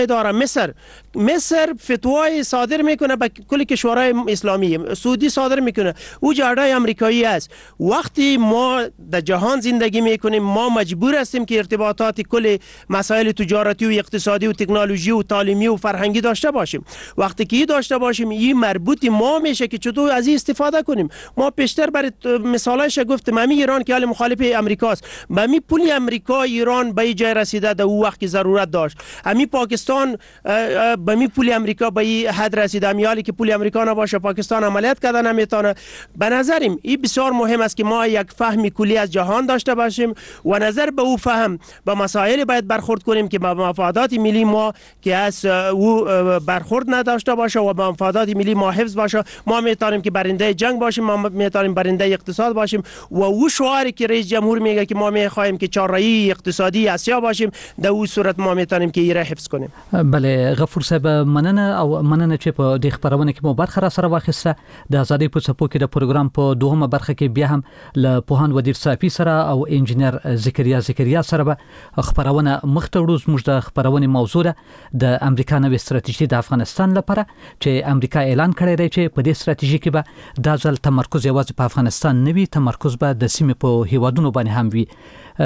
[SPEAKER 12] مصر فتوای صادر میکنه به کل کشورهای اسلامی، سعودی صادر میکنه، او جاده آمریکایی است. وقتی ما در جهان زندگی میکنیم ما مجبور هستیم که ارتباطات کل مسائل تجارتی و اقتصادی و تکنولوژی و تعلیمی و فرهنگی داشته باشیم. وقتی که داشته باشیم این مربوط ما میشه که چطور از این استفاده کنیم. ما پیشتر برای مثالش گفتم همین ایران که حال مخالف امریکاست، به می پول امریکا ایران به جای رسیده در اون وقت که ضرورت داشت. همین پاکستان به می پول امریکا به این حد رسیده، میالی که پول امریکا نباشه پاکستان عملیات کردن نمیتونه. به نظرم این بسیار مهم است که ما یک فهم کلی از جهان داشته باشیم و نظر به او فهم به مسائل باید برخورد کنیم که به مفادات ملی ما که از او برخورد نداشته باشه و به مفادات ملی ما حفظ باشه. ما میتونیم که برنده جنگ باشیم، ما میتونیم برنده اقتصاد باشیم و او شعاری که رئیس جمهور میگه که ما میخوایم که چهاررأیی اقتصادی آسیا باشیم، در اون صورت ما میتونیم که ایره حفظ کنیم.
[SPEAKER 6] بله غفور صاحب مننه چې په دې خبرونه کې مو برخه را سره واخیسته. د ازادي په څپو کې د پروګرام په دوهمه برخه کې بیا هم له پوهاند ودیر صافي سره او انجنیر ذکریا سره به خبرونه مخته وړو. زموږ د خبرونه موضوع ده د امریکا نوې ستراتیژي د افغانستان لپاره چې امریکا اعلان کړی دی چې په دې ستراتیژي کې به د ځل تمرکز یوازې په افغانستان نه وي، تمرکز به د سیمې په هیوادونو باندې هم وي.